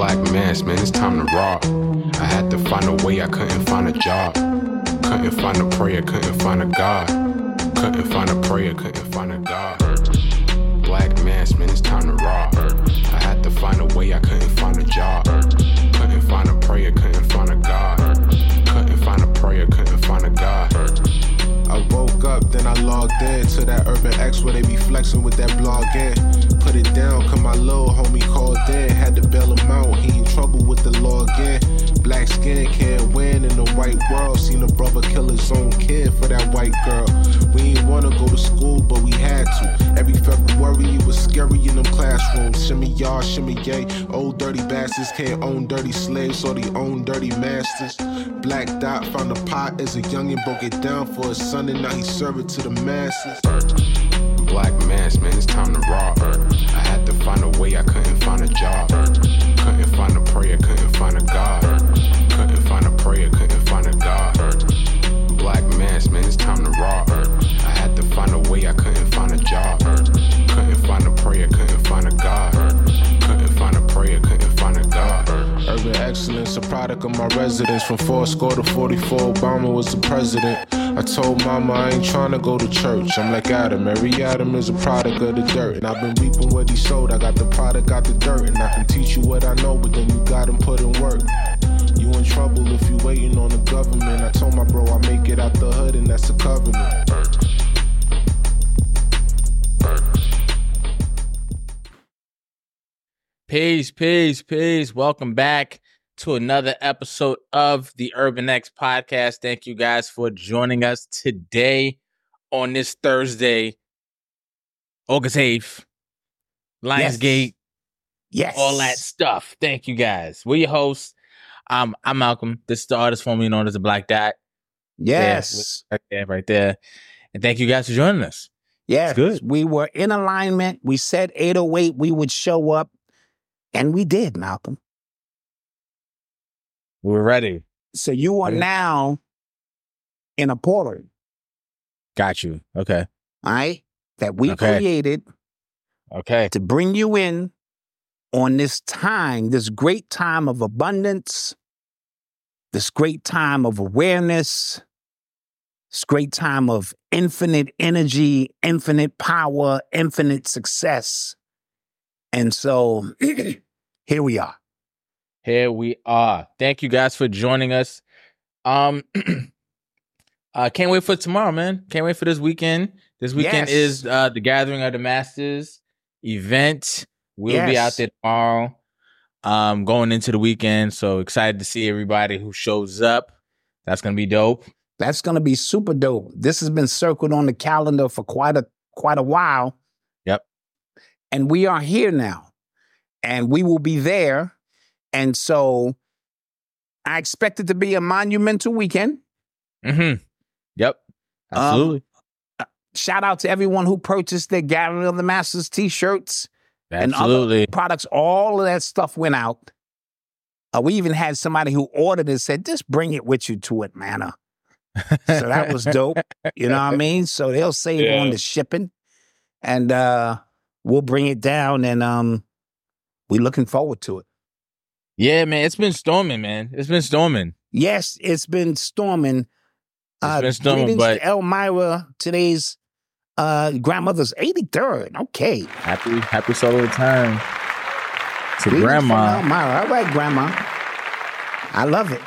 Black mass, man, it's time to rob. I had to find a way, I couldn't find a job. Couldn't find a prayer, couldn't find a God. Couldn't find a prayer, couldn't find a God. Black mass, man, it's time to rob. I had to find a way, I couldn't find a job. Couldn't find a prayer, couldn't find a God. Couldn't find a prayer, couldn't find a God. I woke up, then I logged in to that Urban X where they be flexing with that blog in. Put it down, cause my little homie called in. Had to bail him out, he in trouble with the law again. Black skin can't win in the white world. Seen a brother kill his own kid for that white girl. We ain't wanna go to school, but we had to. Every February it was scary in them classrooms. Shimmy y'all, shimmy yay. Old dirty bastards can't own dirty slaves, or they own dirty masters. Black Dot found a pot as a youngin', broke it down for his son, and now he serve it to the masses. Black mass, man, it's time to rob. I had to find a way, I couldn't find a job. Couldn't find a prayer, couldn't find a God. Couldn't find a prayer, couldn't find a God. Black mass, man, it's time to rob. I had to find a way, I couldn't find a job. Couldn't find a prayer, couldn't find a God. Couldn't find a prayer, couldn't find a God. Urban excellence, a product of my residence. From 4 to 44, Obama was the president. I told mama I ain't tryna go to church. I'm like Adam, every Adam is a product of the dirt. And I've been reaping what he sowed. I got the product, got the dirt. And I can teach you what I know, but then you gotta put in work. You in trouble if you waiting on the government. I told my bro I make it out the hood, and that's a covenant. Peace. Welcome back to another episode of the Urban X podcast. Thank you guys for joining us today on this Thursday, August 8th. Lionsgate. Yes. All that stuff. Thank you guys. We're your hosts. I'm Malcolm. This is the artist formerly known as the Black Dot. Yes. Right there. And thank you guys for joining us. Yes. It's good. We were in alignment. We said 808 we would show up. And we did, Malcolm. We're ready. So you are now in a portal. Got you. Okay. All right? That we created. Okay. To bring you in on this time, this great time of abundance, this great time of awareness, this great time of infinite energy, infinite power, infinite success. And so here we are. Here we are. Thank you guys for joining us. Can't wait for tomorrow, man. Can't wait for this weekend. This weekend is the Gathering of the Masters event. We'll be out there tomorrow, going into the weekend. So excited to see everybody who shows up. That's going to be dope. That's going to be super dope. This has been circled on the calendar for quite a while. Yep. And we are here now. And we will be there. And so I expect it to be a monumental weekend. Mm-hmm. Yep. Absolutely. Shout out to everyone who purchased their Gathering of the Masters t-shirts. Absolutely. And other products. All of that stuff went out. We even had somebody who ordered it said, just bring it with you to Atlanta. So that was dope. You know what I mean? So they'll save on the shipping. And we'll bring it down, and we're looking forward to it. Yeah, man. It's been storming, man. It's been storming. Yes, it's been storming. It's been storming, but to Elmira, today's grandmother's 83rd. Okay. Happy solo return to Grandma. Elmira. All right, Grandma. I love it.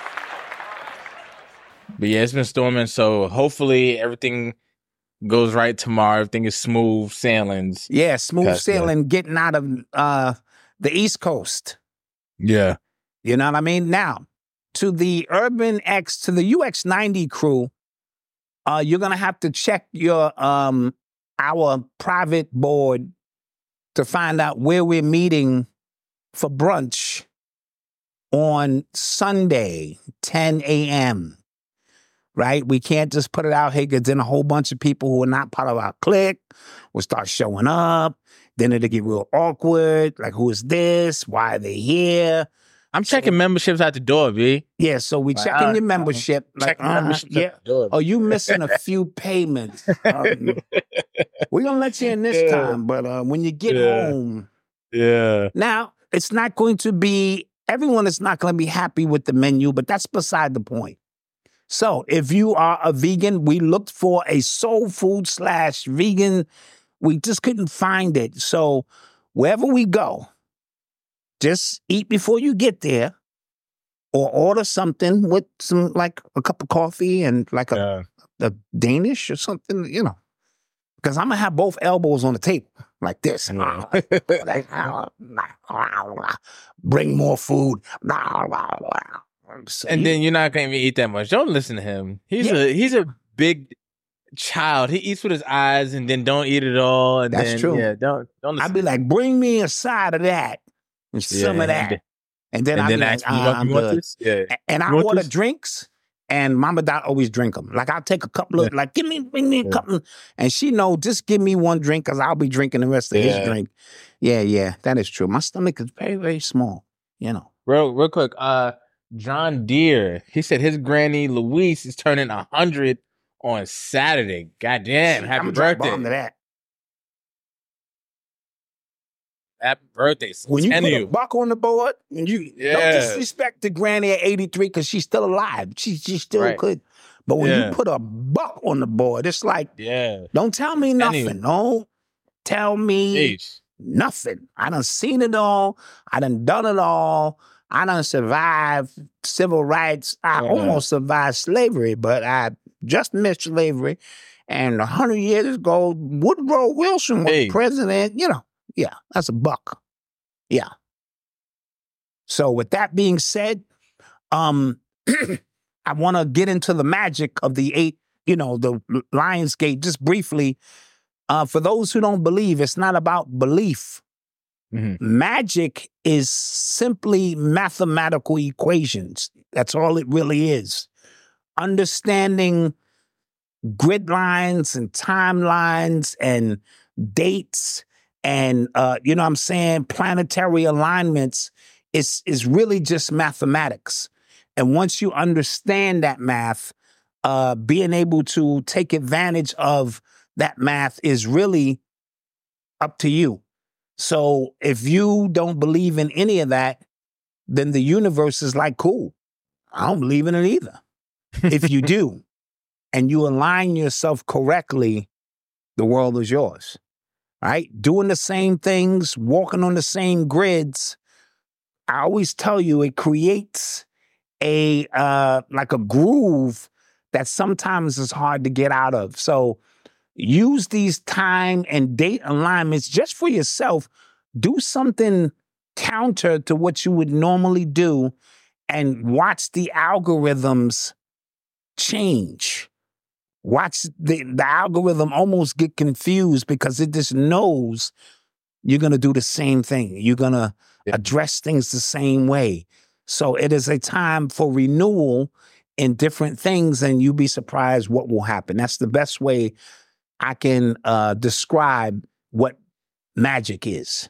But yeah, it's been storming, so hopefully everything goes right tomorrow. Everything is smooth sailings. Yeah, smooth sailing, getting out of the East Coast. Yeah. You know what I mean? Now, to the Urban X, to the UX90 crew, you're going to have to check your our private board to find out where we're meeting for brunch on Sunday, 10 a.m., right? We can't just put it out here because then a whole bunch of people who are not part of our clique will start showing up. Then it'll get real awkward. Like, who is this? Why are they here? I'm checking memberships at the door, B. Yeah, so we checking your membership. Like, memberships yeah. at the door. Oh, you missing a few payments. We're going to let you in this time, but when you get home. Yeah. Now, it's not going to be, everyone is not going to be happy with the menu, but that's beside the point. So if you are a vegan, we looked for a soul food / vegan. We just couldn't find it. So wherever we go, just eat before you get there or order something with some, like a cup of coffee and like a Danish or something, you know, because I'm going to have both elbows on the table like this. Bring more food. So and then you're not going to eat that much. Don't listen to him. He's a big child. He eats with his eyes and then don't eat it all. And that's then, true. Yeah, don't listen. I'd be like, bring me a side of that and some of that. And then I'd be like, I'm good. Yeah. And I order drinks, and Mama Dot always drink them. Like, I'll take a couple of, like, bring me a couple. And she know, just give me one drink because I'll be drinking the rest of his drink. Yeah, that is true. My stomach is very, very small, you know. Real quick, John Deere, he said his granny Louise is turning 100 on Saturday. Goddamn, happy birthday. To that. Happy birthday. When you put a buck on the board, and you don't disrespect the granny at 83 because she's still alive. She still could. But when you put a buck on the board, it's like, don't tell me nothing. Don't tell me nothing. I done seen it all. I done it all. I done survived civil rights. I almost survived slavery, but I just missed slavery. And 100 years ago, Woodrow Wilson was president. You know, that's a buck. Yeah. So with that being said, I want to get into the magic of the 8, the Lionsgate just briefly. For those who don't believe, it's not about belief. Mm-hmm. Magic is simply mathematical equations. That's all it really is. Understanding grid lines and timelines and dates and, planetary alignments is really just mathematics. And once you understand that math, being able to take advantage of that math is really up to you. So if you don't believe in any of that, then the universe is like, cool, I don't believe in it either. If you do, and you align yourself correctly, the world is yours, right? Doing the same things, walking on the same grids. I always tell you, it creates a groove that sometimes is hard to get out of. So use these time and date alignments just for yourself. Do something counter to what you would normally do and watch the algorithms change. Watch the algorithm almost get confused because it just knows you're going to do the same thing. You're going to address things the same way. So it is a time for renewal in different things, and you'll be surprised what will happen. That's the best way I can describe what magic is.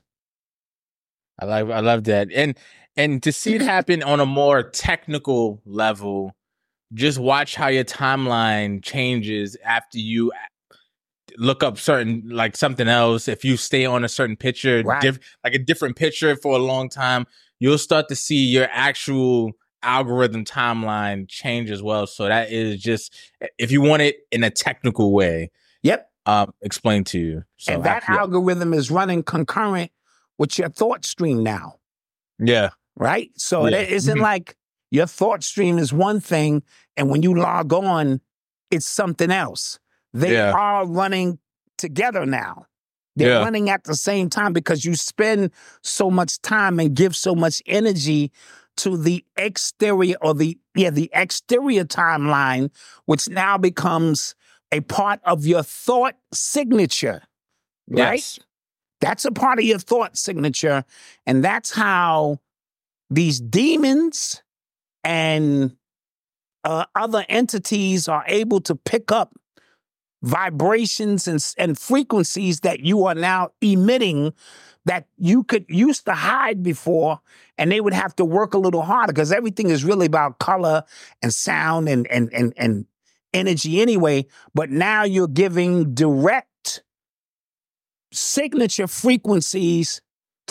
I love that. And to see it happen on a more technical level, just watch how your timeline changes after you look up something else. If you stay on a certain picture, like a different picture for a long time, you'll start to see your actual algorithm timeline change as well. So that is just, if you want it in a technical way. Yep. Explained to you. So and that algorithm is running concurrent with your thought stream now. Yeah. Right? So it isn't like your thought stream is one thing, and when you log on, it's something else. They are running together now. They're running at the same time because you spend so much time and give so much energy to the exterior or the exterior timeline, which now becomes a part of your thought signature, right? Yes. That's a part of your thought signature. And that's how these demons and other entities are able to pick up vibrations and frequencies that you are now emitting that you could used to hide before, and they would have to work a little harder because everything is really about color and sound and energy anyway. But now you're giving direct signature frequencies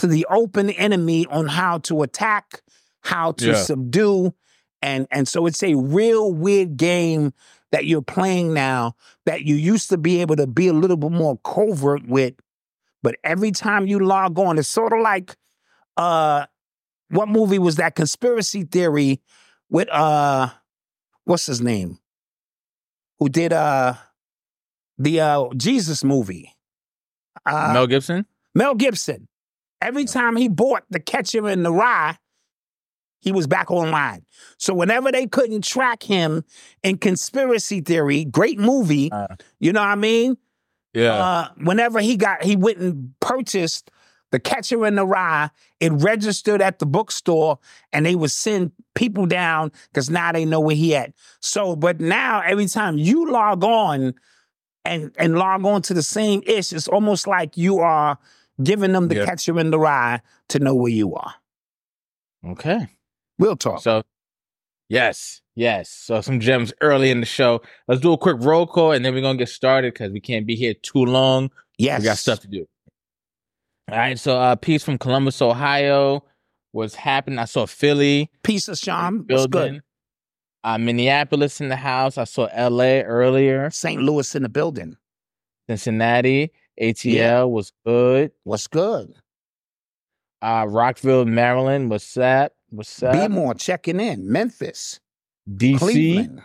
to the open enemy on how to attack, how to subdue. And so it's a real weird game that you're playing now that you used to be able to be a little bit more covert with. But every time you log on, it's sort of like, what movie was that? Conspiracy Theory with, what's his name? Who did the Jesus movie? Mel Gibson? Mel Gibson. Every time he bought The Catcher in the Rye, he was back online. So whenever they couldn't track him in Conspiracy Theory, great movie, you know what I mean? Yeah. Whenever he went and purchased The Catcher in the Rye, it registered at the bookstore, and they would send people down because now they know where he at. So, but now every time you log on and log on to the same ish, it's almost like you are giving them The Catcher in the Rye to know where you are. Okay. We'll talk. So, yes. So some gems early in the show. Let's do a quick roll call, and then we're going to get started because we can't be here too long. Yes. We got stuff to do. All right, so peace from Columbus, Ohio. What's happening? I saw Philly. Peace of Sean. What's good? Minneapolis in the house. I saw L.A. earlier. St. Louis in the building. Cincinnati. ATL was good. What's good? Rockville, Maryland. What's up? Be more checking in. Memphis. DC. Cleveland.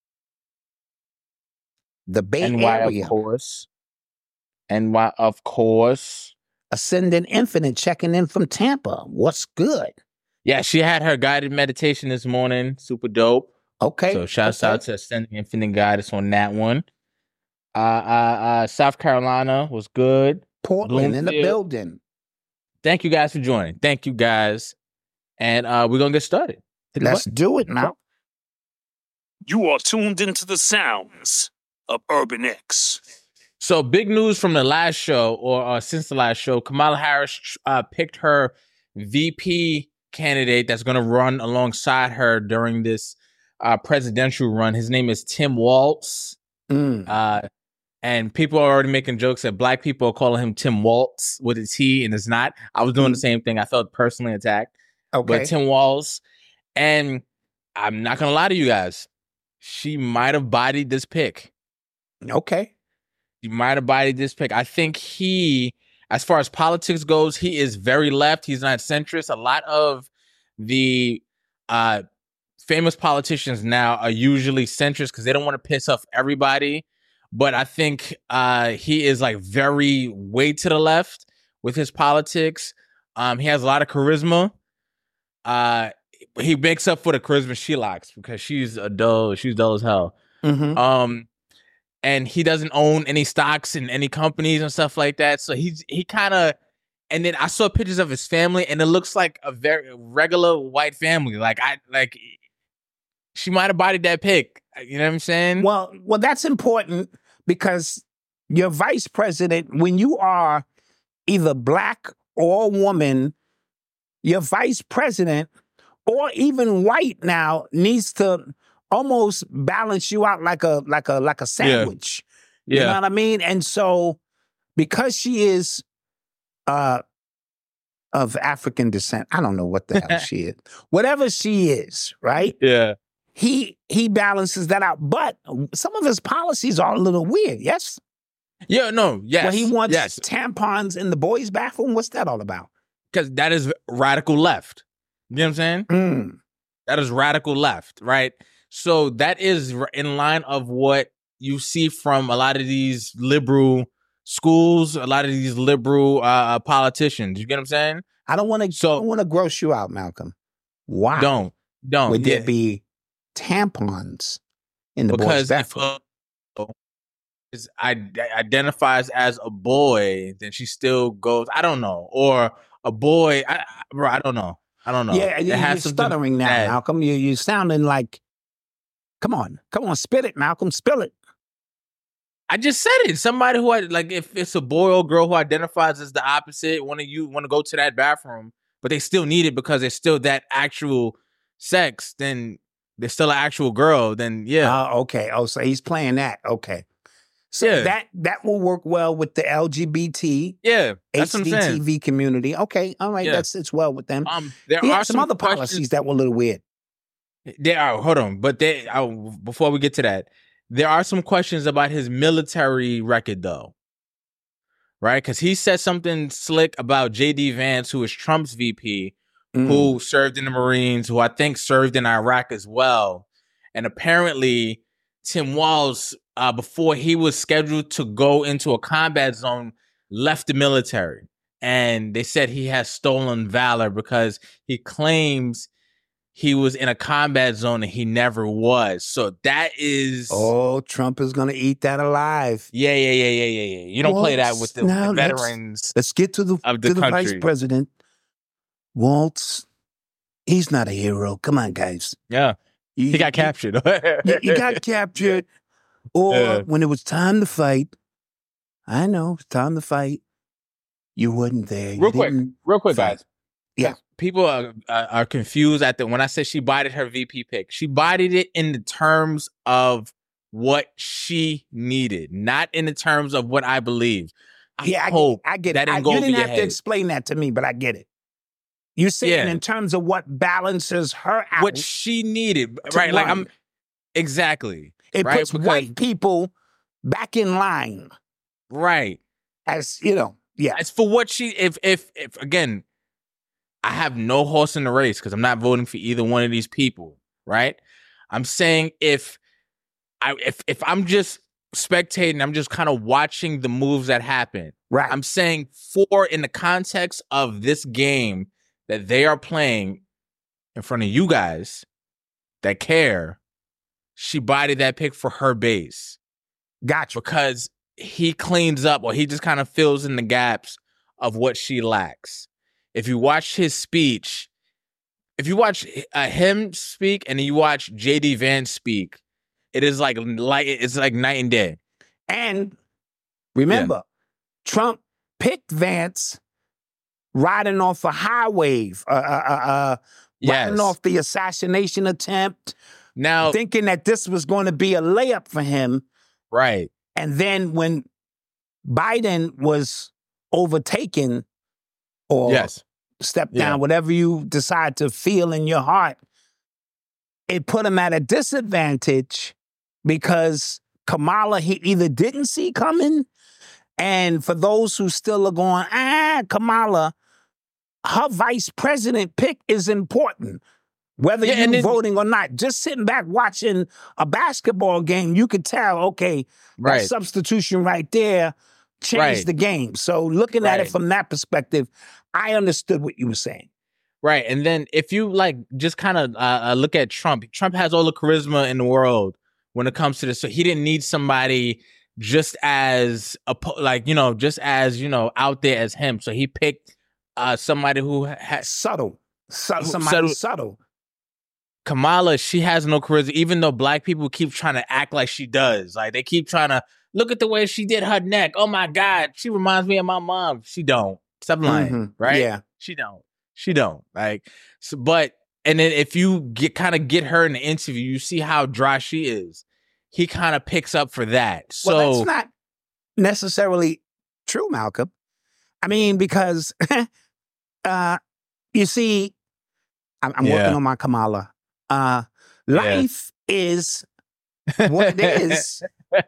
The Bay NY, Area. of course. NY, of course. Ascendant Infinite checking in from Tampa. What's good? Yeah, she had her guided meditation this morning. Super dope. Okay. So shouts out to Ascendant Infinite Guidance on that one. South Carolina was good. Portland in the building. Thank you guys for joining. Thank you guys. And we're going to get started. Let's do it now. You are tuned into the sounds of Urban X. So big news from the last show, or since the last show, Kamala Harris picked her VP candidate that's going to run alongside her during this presidential run. His name is Tim Walz. And people are already making jokes that black people are calling him Tim Walz with a T, and it's not. I was doing the same thing. I felt personally attacked. Okay. But Tim Walz, and I'm not going to lie to you guys, she might have bodied this pick. Okay. He might have bodied this pick. I think he, as far as politics goes, he is very left. He's not centrist. A lot of the famous politicians now are usually centrist because they don't want to piss off everybody. But I think he is like very way to the left with his politics. He has a lot of charisma. He makes up for the charisma she lacks because she's dull as hell. Mm-hmm. And he doesn't own any stocks in any companies and stuff like that. So he kind of, and then I saw pictures of his family, and it looks like a very regular white family. Like she might have bodied that pick. You know what I'm saying? Well, that's important because your vice president, when you are either black or woman, your vice president or even white now needs to almost balance you out like a sandwich. Yeah. You know what I mean? And so because she is of African descent, I don't know what the hell she is. Whatever she is, right? Yeah. He balances that out. But some of his policies are a little weird, yes? Yeah, no, yes. Well, he wants tampons in the boys' bathroom. What's that all about? Because that is radical left. You know what I'm saying? That is radical left, right? So that is in line of what you see from a lot of these liberal schools, a lot of these liberal politicians. You get what I'm saying? I don't want to gross you out, Malcolm. Why? Don't. Would there be tampons in the boys' bathroom? Because identifies as a boy, then she still goes, I don't know. Or a boy, I don't know. Yeah, you're stuttering now, Malcolm. You're sounding like, come on, spit it, Malcolm, spill it. I just said it. Somebody who, if it's a boy or girl who identifies as the opposite, want to go to that bathroom, but they still need it because they're still that actual sex, then they're still an actual girl, then yeah. Okay. Oh, so he's playing that. Okay. So that will work well with the LGBT, that's what I'm saying. HDTV community. Okay, all right, it's well with them. There are some other policies that were a little weird. There are, hold on, but before we get to that, there are some questions about his military record, though, right? Because he said something slick about J.D. Vance, who is Trump's VP, who served in the Marines, who I think served in Iraq as well. And apparently, Tim Walz, before he was scheduled to go into a combat zone, left the military. And they said he has stolen valor because he claims he was in a combat zone and he never was. So that is... Oh, Trump is going to eat that alive. Yeah. You don't play that with the veterans. Let's get to the vice president. Waltz, he's not a hero. Come on, guys. Yeah. He got captured. You got captured. Or when it was time to fight, I know, it's time to fight, you wasn't there. Real quick, guys. Yeah. People are confused when I said she bodied her VP pick. She bodied it in the terms of what she needed, not in the terms of what I believe. I get it. You didn't have to explain that to me, but I get it. You're saying in terms of what balances her out. What she needed. Right. Like exactly. It puts white people back in line. Right. As, As for what she, if again, I have no horse in the race because I'm not voting for either one of these people, right? I'm saying if I'm just spectating, I'm just kind of watching the moves that happen. Right. I'm saying in the context of this game that they are playing in front of you guys that care, she bodied that pick for her base. Gotcha. Because he cleans up or he just kind of fills in the gaps of what she lacks. If you watch his speech, if you watch him speak and then you watch J.D. Vance speak, it is like night and day. And remember, Trump picked Vance riding off a high wave, riding off the assassination attempt, now thinking that this was going to be a layup for him. Right. And then when Biden was overtaken or stepped down, whatever you decide to feel in your heart, it put him at a disadvantage because Kamala, he either didn't see coming, and for those who still are going, Kamala, her vice president pick is important. Whether you're voting or not, just sitting back watching a basketball game, you could tell, okay, that substitution right there changed the game. So looking at it from that perspective, I understood what you were saying. Right. And then if you just kind of look at Trump has all the charisma in the world when it comes to this. So he didn't need somebody just as out there as him. So he picked somebody who had subtle. Kamala, she has no charisma, even though black people keep trying to act like she does. Like they keep trying to look at the way she did her neck. Oh my God, she reminds me of my mom. She don't. Stop lying, right? Yeah, she don't. Like, so, and then if you get her in the interview, you see how dry she is. He kind of picks up for that. So that's not necessarily true, Malcolm. I mean, because you see, I'm working on my Kamala. Life is what it is,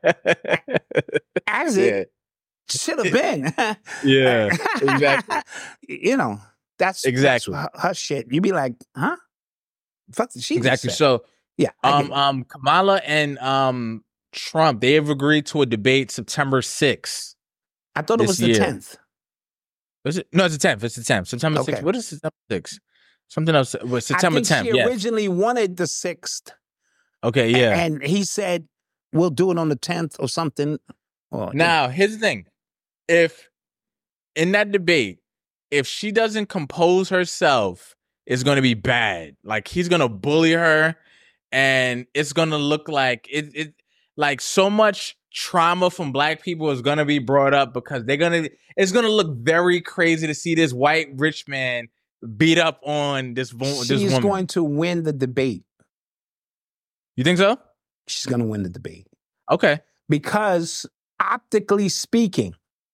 as it should have been. Yeah, exactly. That's exactly that's her shit. You be like, huh? Fuck the she exactly. So yeah, Kamala and Trump, they have agreed to a debate September 6th. I thought it was the 10th. Was it? No, it's the 10th. It's the 10th. September 6th. What is September 6th? September 10th. I think she originally wanted the 6th. Okay, yeah. And he said, we'll do it on the 10th or something. Now, here's the thing. If in that debate, if she doesn't compose herself, it's going to be bad. Like, he's going to bully her, and it's going to look like like so much trauma from black people is going to be brought up because it's going to look very crazy to see this white rich man beat up on this woman. She's going to win the debate. You think so? She's going to win the debate. Okay. Because optically speaking,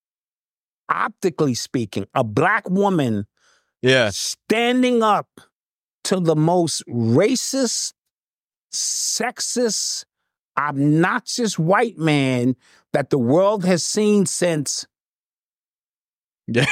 a black woman standing up to the most racist, sexist, obnoxious white man that the world has seen since. Yeah.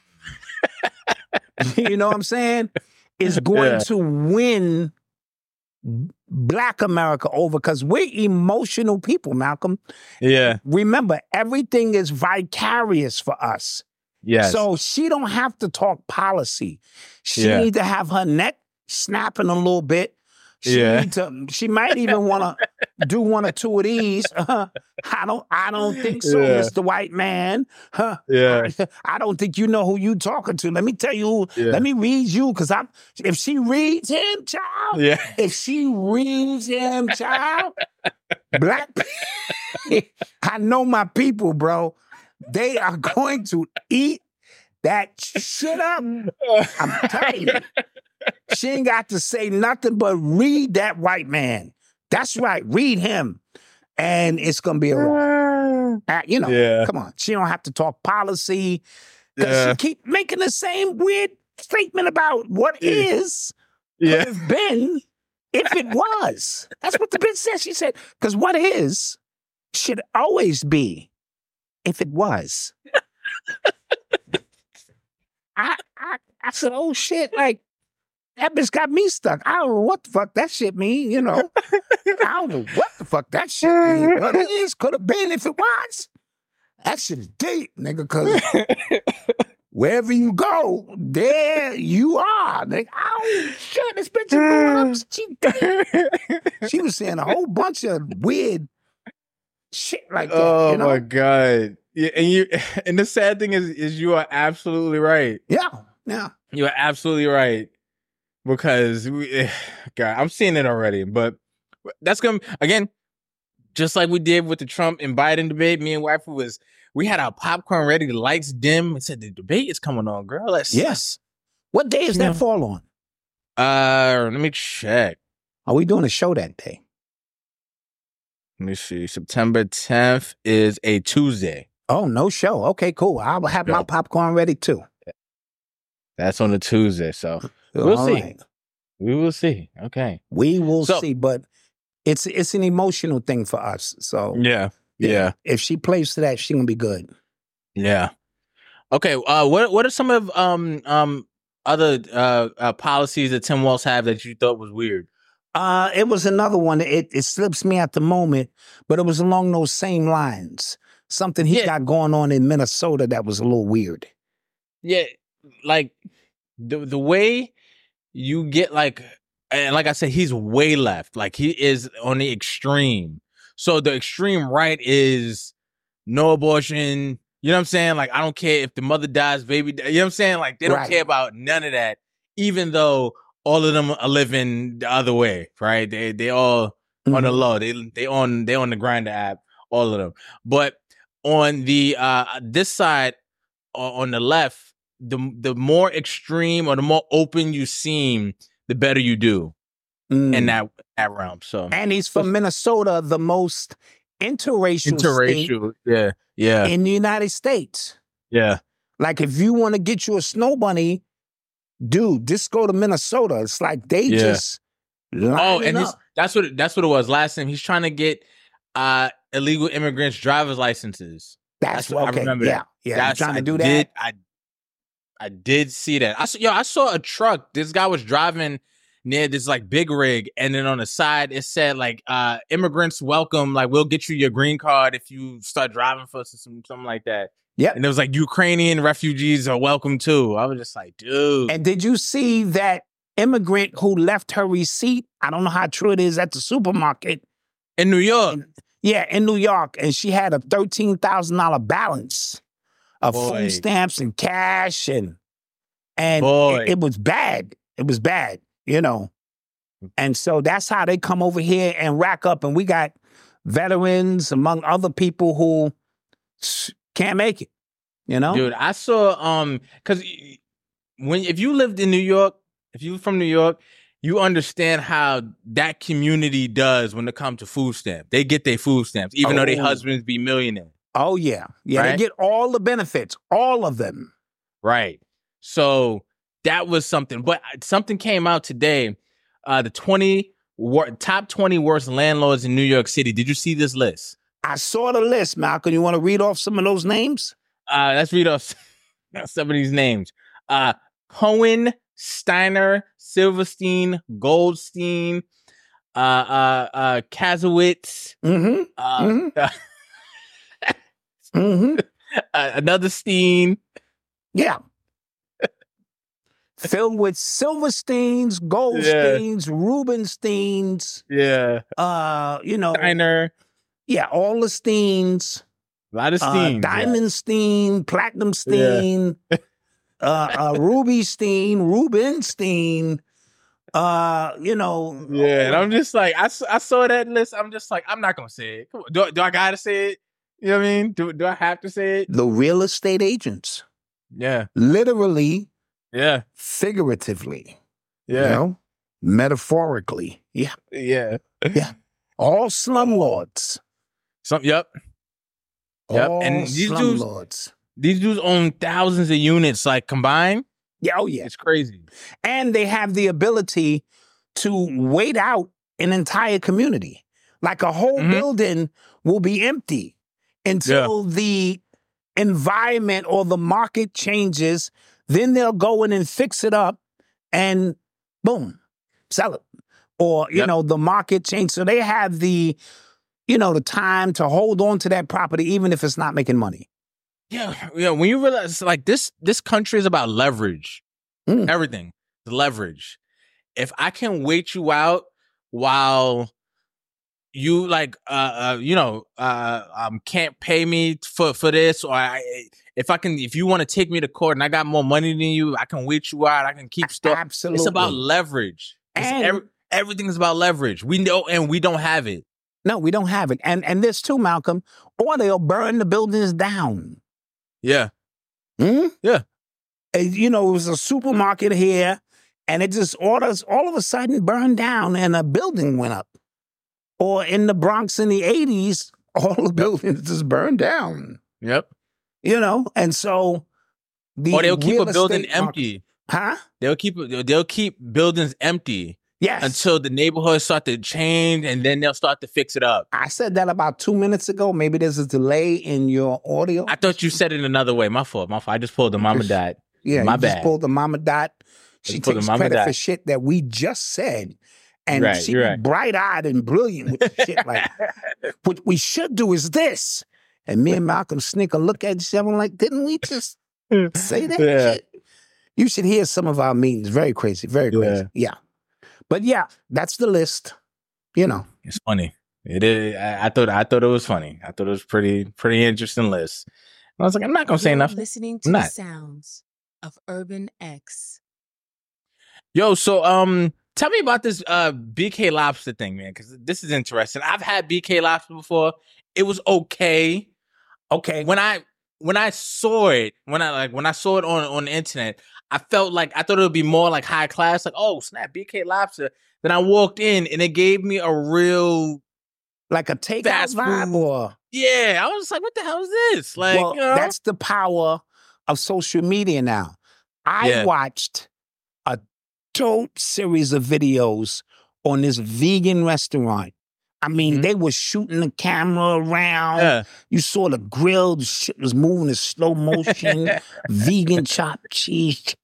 You know what I'm saying? Is going to win Black America over, because we're emotional people, Malcolm. Yeah. Remember, everything is vicarious for us. Yes. So she don't have to talk policy. She need to have her neck snapping a little bit. She might even want to do one or two of these. I don't think so, Mr. White Man. I don't think you know who you talking to. Let me tell you. Let me read you, because if she reads him, child. If she reads him, child. Black people, I know my people, bro. They are going to eat that shit up. I'm telling you. She ain't got to say nothing but read that white man. That's right. Read him. And it's going to be a come on. She don't have to talk policy. Because she keep making the same weird statement about what is could have been if it was. That's what the bitch said. She said, because what is should always be if it was. I said, oh shit, like, that bitch got me stuck. I don't know what the fuck that shit mean, you know. I don't know what the fuck that shit mean. But it is, could have been if it was. That shit is deep, nigga, because wherever you go, there you are. Nigga. Oh, shit, this bitch is going up. She was saying a whole bunch of weird shit like that. Oh, you know? my God. Yeah, and the sad thing is you are absolutely right. Yeah. You are absolutely right. Because, God, I'm seeing it already. But that's going to, again, just like we did with the Trump and Biden debate, me and wife we had our popcorn ready, the lights dim, and said, the debate is coming on, girl. Yes. What day is that fall on? Let me check. Are we doing a show that day? Let me see. September 10th is a Tuesday. Oh, no show. Okay, cool. I'll have my popcorn ready, too. That's on a Tuesday, so we'll see. Right. We will see. Okay. We will see, but it's an emotional thing for us. So yeah. If she plays to that, she's gonna be good. Yeah. Okay. What are some of other policies that Tim Walz have that you thought was weird? It was another one. It slips me at the moment, but it was along those same lines. Something he got going on in Minnesota that was a little weird. Yeah. Like the way you get and like I said, he's way left. Like he is on the extreme. So the extreme right is no abortion. You know what I'm saying? Like, I don't care if the mother dies, baby. You know what I'm saying? Like, they don't care about none of that, even though all of them are living the other way, right? They all on the low. They on the Grindr app, all of them. But on the this side, on the left, the more extreme or the more open you seem, the better you do in that realm. So, and he's from Minnesota, the most interracial state in the United States. Yeah. Like, if you want to get you a snow bunny, dude, just go to Minnesota. It's like they just that's what it was last time. He's trying to get illegal immigrants' driver's licenses. That's what I remember. Yeah. That's trying to do that. I did see that. I saw a truck. This guy was driving near this like big rig, and then on the side it said like immigrants welcome, like we'll get you your green card if you start driving for us or something like that. Yeah. And it was like Ukrainian refugees are welcome too. I was just like, dude. And did you see that immigrant who left her receipt? I don't know how true it is, at the supermarket. In New York. In New York. And she had a $13,000 balance of food stamps and cash. And it was bad. It was bad, you know. And so that's how they come over here and rack up. And we got veterans, among other people, who can't make it, you know? Dude, I saw, because if you lived in New York, if you were from New York, you understand how that community does when it comes to food stamps. They get their food stamps, even though their husbands be millionaires. Oh, yeah. Yeah, Right? they get all the benefits, all of them. Right. So that was something. But something came out today. The top 20 worst landlords in New York City. Did you see this list? I saw the list, Malcolm. You want to read off some of those names? Let's read off some of these names. Cohen, Steiner, Silverstein, Goldstein, Kazowitz, another Steen. Yeah. Filled with Silversteins, Goldsteins, Rubensteins. Yeah. Steiner. Yeah, all the Steens. A lot of Steens. Diamond Steen, Platinum Steen, Ruby Steen, Rubenstein. Yeah, and I'm just like, I saw that list. I'm just like, I'm not gonna say it. Come on. Do I gotta say it? You know what I mean? Do I have to say it? The real estate agents. Yeah. Literally. Yeah. Figuratively. Yeah. Metaphorically. Yeah. Yeah. Yeah. All slumlords. Yep. All and slumlords. These dudes own thousands of units, like combined. Yeah, oh yeah. It's crazy. And they have the ability to wait out an entire community. Like a whole building will be empty until the environment or the market changes. Then they'll go in and fix it up and boom, sell it. Or, the market change. So they have the time to hold on to that property, even if it's not making money. Yeah. When you realize, like, this country is about leverage. Everything is leverage. If I can wait you out while you can't pay me for this, or if you want to take me to court and I got more money than you, I can wait you out. I can keep stuff. Absolutely. It's about leverage. Everything is about leverage. We know, and we don't have it. No, we don't have it. And this too, Malcolm, or they'll burn the buildings down. Yeah. Yeah. It was a supermarket here, and it just all of a sudden burned down and a building went up. Or in the Bronx in the 80s, all the buildings just burned down. Yep. And so they'll keep a building empty. Huh? They'll keep buildings empty. Yes. Until the neighborhoods start to change, and then they'll start to fix it up. I said that about 2 minutes ago. Maybe there's a delay in your audio. I thought you said it another way. My fault. I just pulled the mama dot. Yeah, my bad. Just pulled the mama dot. She takes credit for shit that we just said. And she's bright-eyed and brilliant with the shit. Like, what we should do is this. And me and Malcolm sneak a look at each other like, didn't we just say that shit? You should hear some of our meetings. Very crazy. Very crazy. Yeah. But yeah, that's the list. It's funny. It is. I thought it was funny. I thought it was pretty interesting list. And I was like, I'm not gonna say nothing. Listening to the sounds of Urban X. Yo, so tell me about this BK Lobster thing, man, because this is interesting. I've had BK Lobster before. It was okay. Okay. When I saw it, when I saw it on the internet, I thought it would be more like high class, like, oh snap, BK Lobster. Then I walked in and it gave me a real like a takeout vibe, or I was like, what the hell is this? Like, well, that's the power of social media now. I watched a dope series of videos on this vegan restaurant. I mean, they were shooting the camera around. Yeah. You saw the grill, the shit was moving in slow motion. Vegan chopped cheese.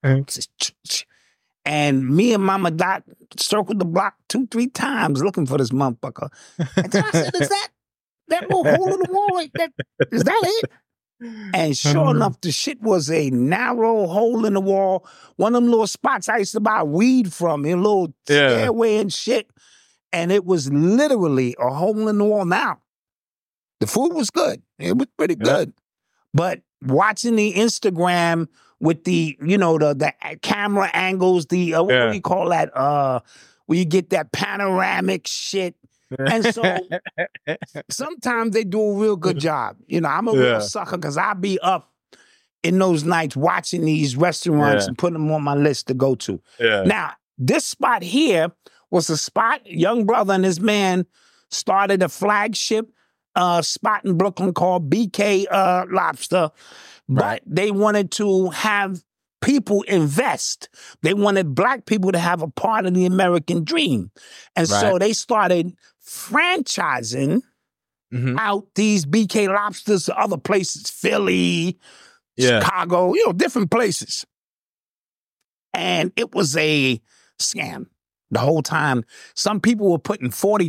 And me and Mama Dot circled the block 2-3 times looking for this motherfucker. And then I said, is that little hole in the wall? Like that? Is that it? And sure enough, the shit was a narrow hole in the wall. One of them little spots I used to buy weed from, a little stairway and shit. And it was literally a hole in the wall. Now, the food was good. It was pretty good. But watching the Instagram with the, the camera angles, the, what do you call that? Where you get that panoramic shit. And so sometimes they do a real good job. I'm a real sucker because I be up in those nights watching these restaurants and putting them on my list to go to. Yeah. Now, this spot here was a spot, young brother and his man started a flagship spot in Brooklyn called BK Lobster, but they wanted to have people invest. They wanted black people to have a part of the American dream. And so they started franchising out these BK Lobsters to other places, Philly, Chicago, different places. And it was a scam the whole time. Some people were putting $40,000,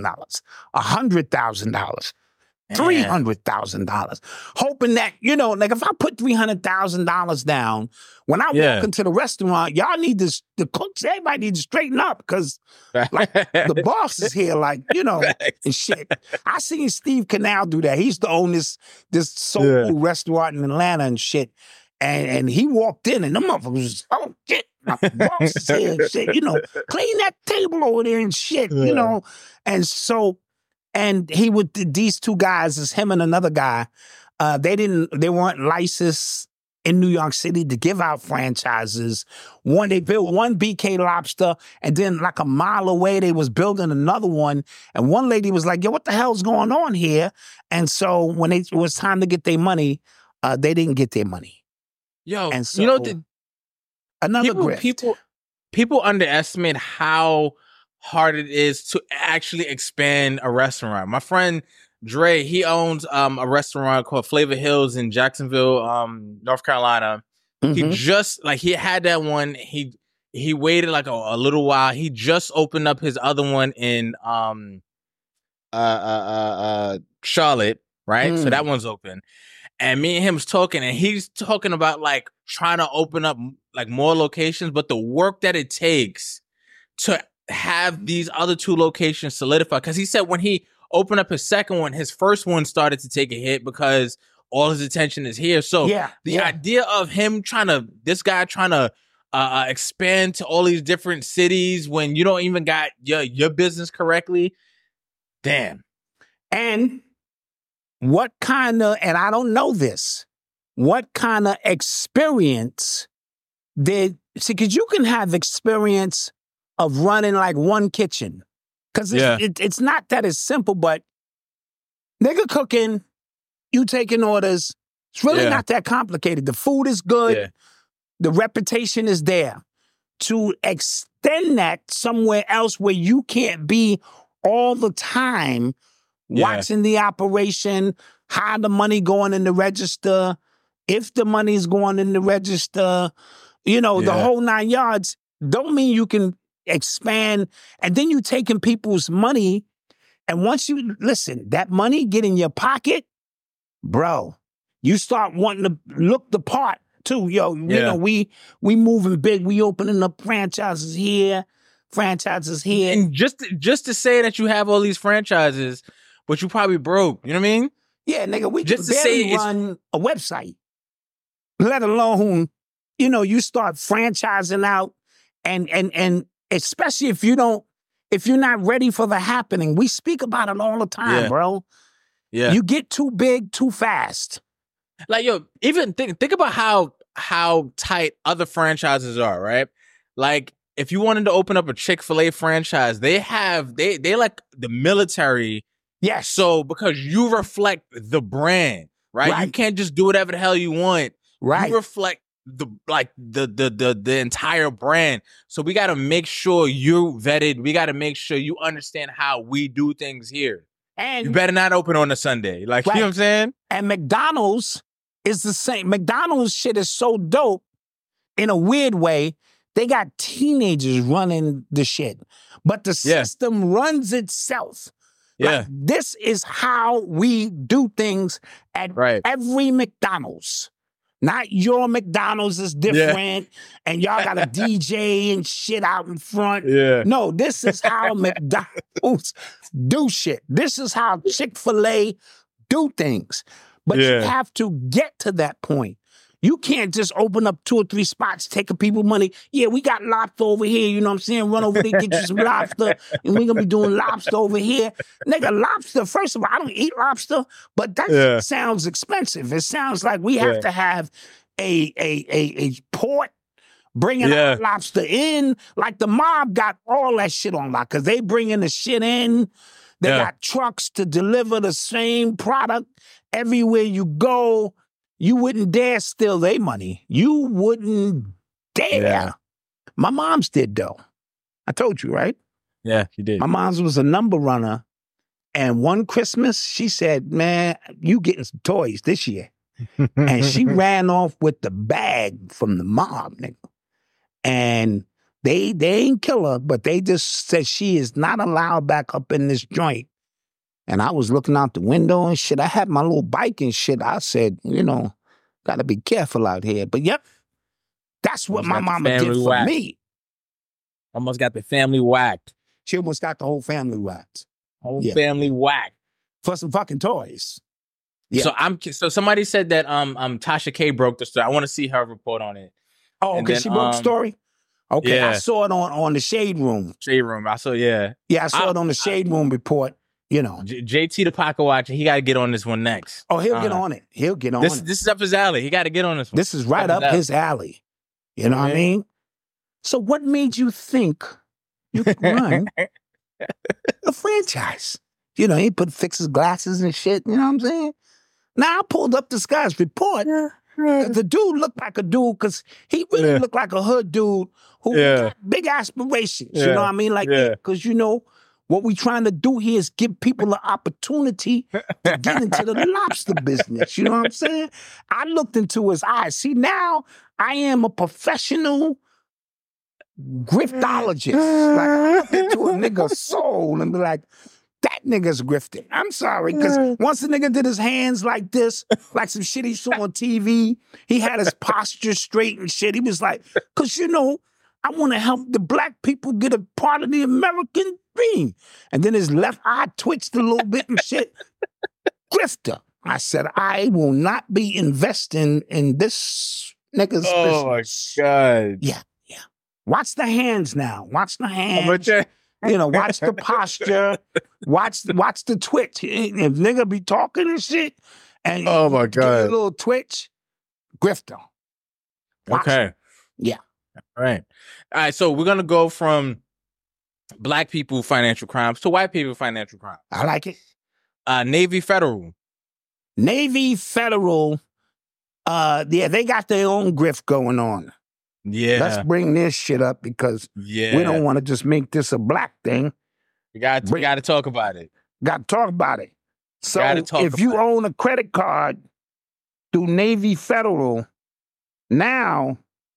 $100,000, $300,000, hoping that, like if I put $300,000 down, when I walk into the restaurant, y'all need to, the cooks, everybody needs to straighten up because like the boss is here, like, and shit. I seen Steve Canal do that. He used to own this soul food restaurant in Atlanta and shit. And he walked in and the motherfucker was, oh shit, my boss is here and shit, clean that table over there and shit, And so, and he would, these two guys, is him and another guy, they weren't licensed in New York City to give out franchises. They built one BK Lobster, and then like a mile away, they was building another one. And one lady was like, yo, what the hell's going on here? And so when it was time to get their money, they didn't get their money. Yo, and so, another people underestimate how hard it is to actually expand a restaurant. My friend Dre, he owns a restaurant called Flavor Hills in Jacksonville, North Carolina. He just he had that one. He waited like a little while. He just opened up his other one in Charlotte, right? So that one's open. And me and him was talking, and he's talking about like trying to open up like more locations, but the work that it takes to have these other two locations solidify. Because he said when he opened up his second one, his first one started to take a hit because all his attention is here. So the idea of him this guy trying to expand to all these different cities when you don't even got your business correctly, damn. And what kind of, and I don't know this, what kind of experience because you can have experience of running like one kitchen. Because it's not that it's simple, but nigga cooking, you taking orders, it's really not that complicated. The food is good. Yeah. The reputation is there. To extend that somewhere else where you can't be all the time watching the operation, how the money going in the register, if the money's going in the register, the whole 9 yards, don't mean you can expand. And then you taking people's money, and once you, listen, that money get in your pocket, bro, you start wanting to look the part too. We moving big, we opening up franchises here. And just to say that you have all these franchises, but you probably broke. You know what I mean? Yeah, nigga, we just barely run a website, let alone, you start franchising out and especially if you're not ready for the happening. We speak about it all the time, bro. Yeah. You get too big too fast. Like, yo, even think about how tight other franchises are, right? Like, if you wanted to open up a Chick-fil-A franchise, they like the military. Yes. So because you reflect the brand, right? You can't just do whatever the hell you want. Right. You reflect the entire brand. So we got to make sure you're vetted. We got to make sure you understand how we do things here. And you better not open on a Sunday. Like, you know what I'm saying? And McDonald's is the same. McDonald's shit is so dope in a weird way. They got teenagers running the shit, but the system runs itself. Yeah. Like, this is how we do things at every McDonald's. Not your McDonald's is different and y'all got a DJ and shit out in front. Yeah. No, this is how McDonald's do shit. This is how Chick-fil-A do things. But you have to get to that point. You can't just open up 2 or 3 spots, taking people money. Yeah, we got lobster over here, you know what I'm saying? Run over there, get you some lobster, and we're going to be doing lobster over here. Nigga, lobster, first of all, I don't eat lobster, but that sounds expensive. It sounds like we have to have a port bringing our lobster in. Like the mob got all that shit on lock because they bringing the shit in. They got trucks to deliver the same product everywhere you go. You wouldn't dare steal their money. You wouldn't dare. Yeah. My mom's did, though. I told you, right? Yeah, you did. My mom's was a number runner. And one Christmas, she said, man, you getting some toys this year. And she ran off with the bag from the mob, nigga. And they ain't kill her, but they just said she is not allowed back up in this joint. And I was looking out the window and shit. I had my little bike and shit. I said, gotta be careful out here. But yep, that's what my mama did for me. Almost got the family whacked. She almost got the whole family whacked. Family whacked. For some fucking toys. Yeah. So somebody said that Tasha K broke the story. I want to see her report on it. Oh, okay, she broke the story? Okay, yeah. I saw it on the Shade Room. Shade Room. I saw, yeah. Yeah, I saw it on the Shade Room report, JT the Pocket Watcher, he got to get on this one next. Oh, he'll get on it. He'll get on it. This is up his alley. He got to get on this one. This is right up his alley. You know what I mean? So what made you think you could run a franchise? He fix his glasses and shit, you know what I'm saying? Now I pulled up this guy's report. The dude looked like a dude because he really looked like a hood dude who got big aspirations. You know what I mean? Because what we trying to do here is give people an opportunity to get into the lobster business. You know what I'm saying? I looked into his eyes. See, now I am a professional griftologist. Like, I look into a nigga's soul and be like, that nigga's grifting. I'm sorry, because once the nigga did his hands like this, like some shit he saw on TV, he had his posture straight and shit. He was like, because, I want to help the black people get a part of the American dream. And then his left eye twitched a little bit and shit. Grifter. I said, I will not be investing in this nigga's business. Oh, my God. Yeah. Watch the hands now. Watch the hands. Watch the posture. Watch the twitch. If nigga be talking and shit, and oh my God, a little twitch, grifter. Watch okay. It. Yeah. All right. So we're gonna go from black people financial crimes to white people financial crimes. I like it. Navy Federal. They got their own grift going on. Yeah. Let's bring this shit up because we don't want to just make this a black thing. We got to talk about it. Got to talk about it. So if you own a credit card through Navy Federal, now,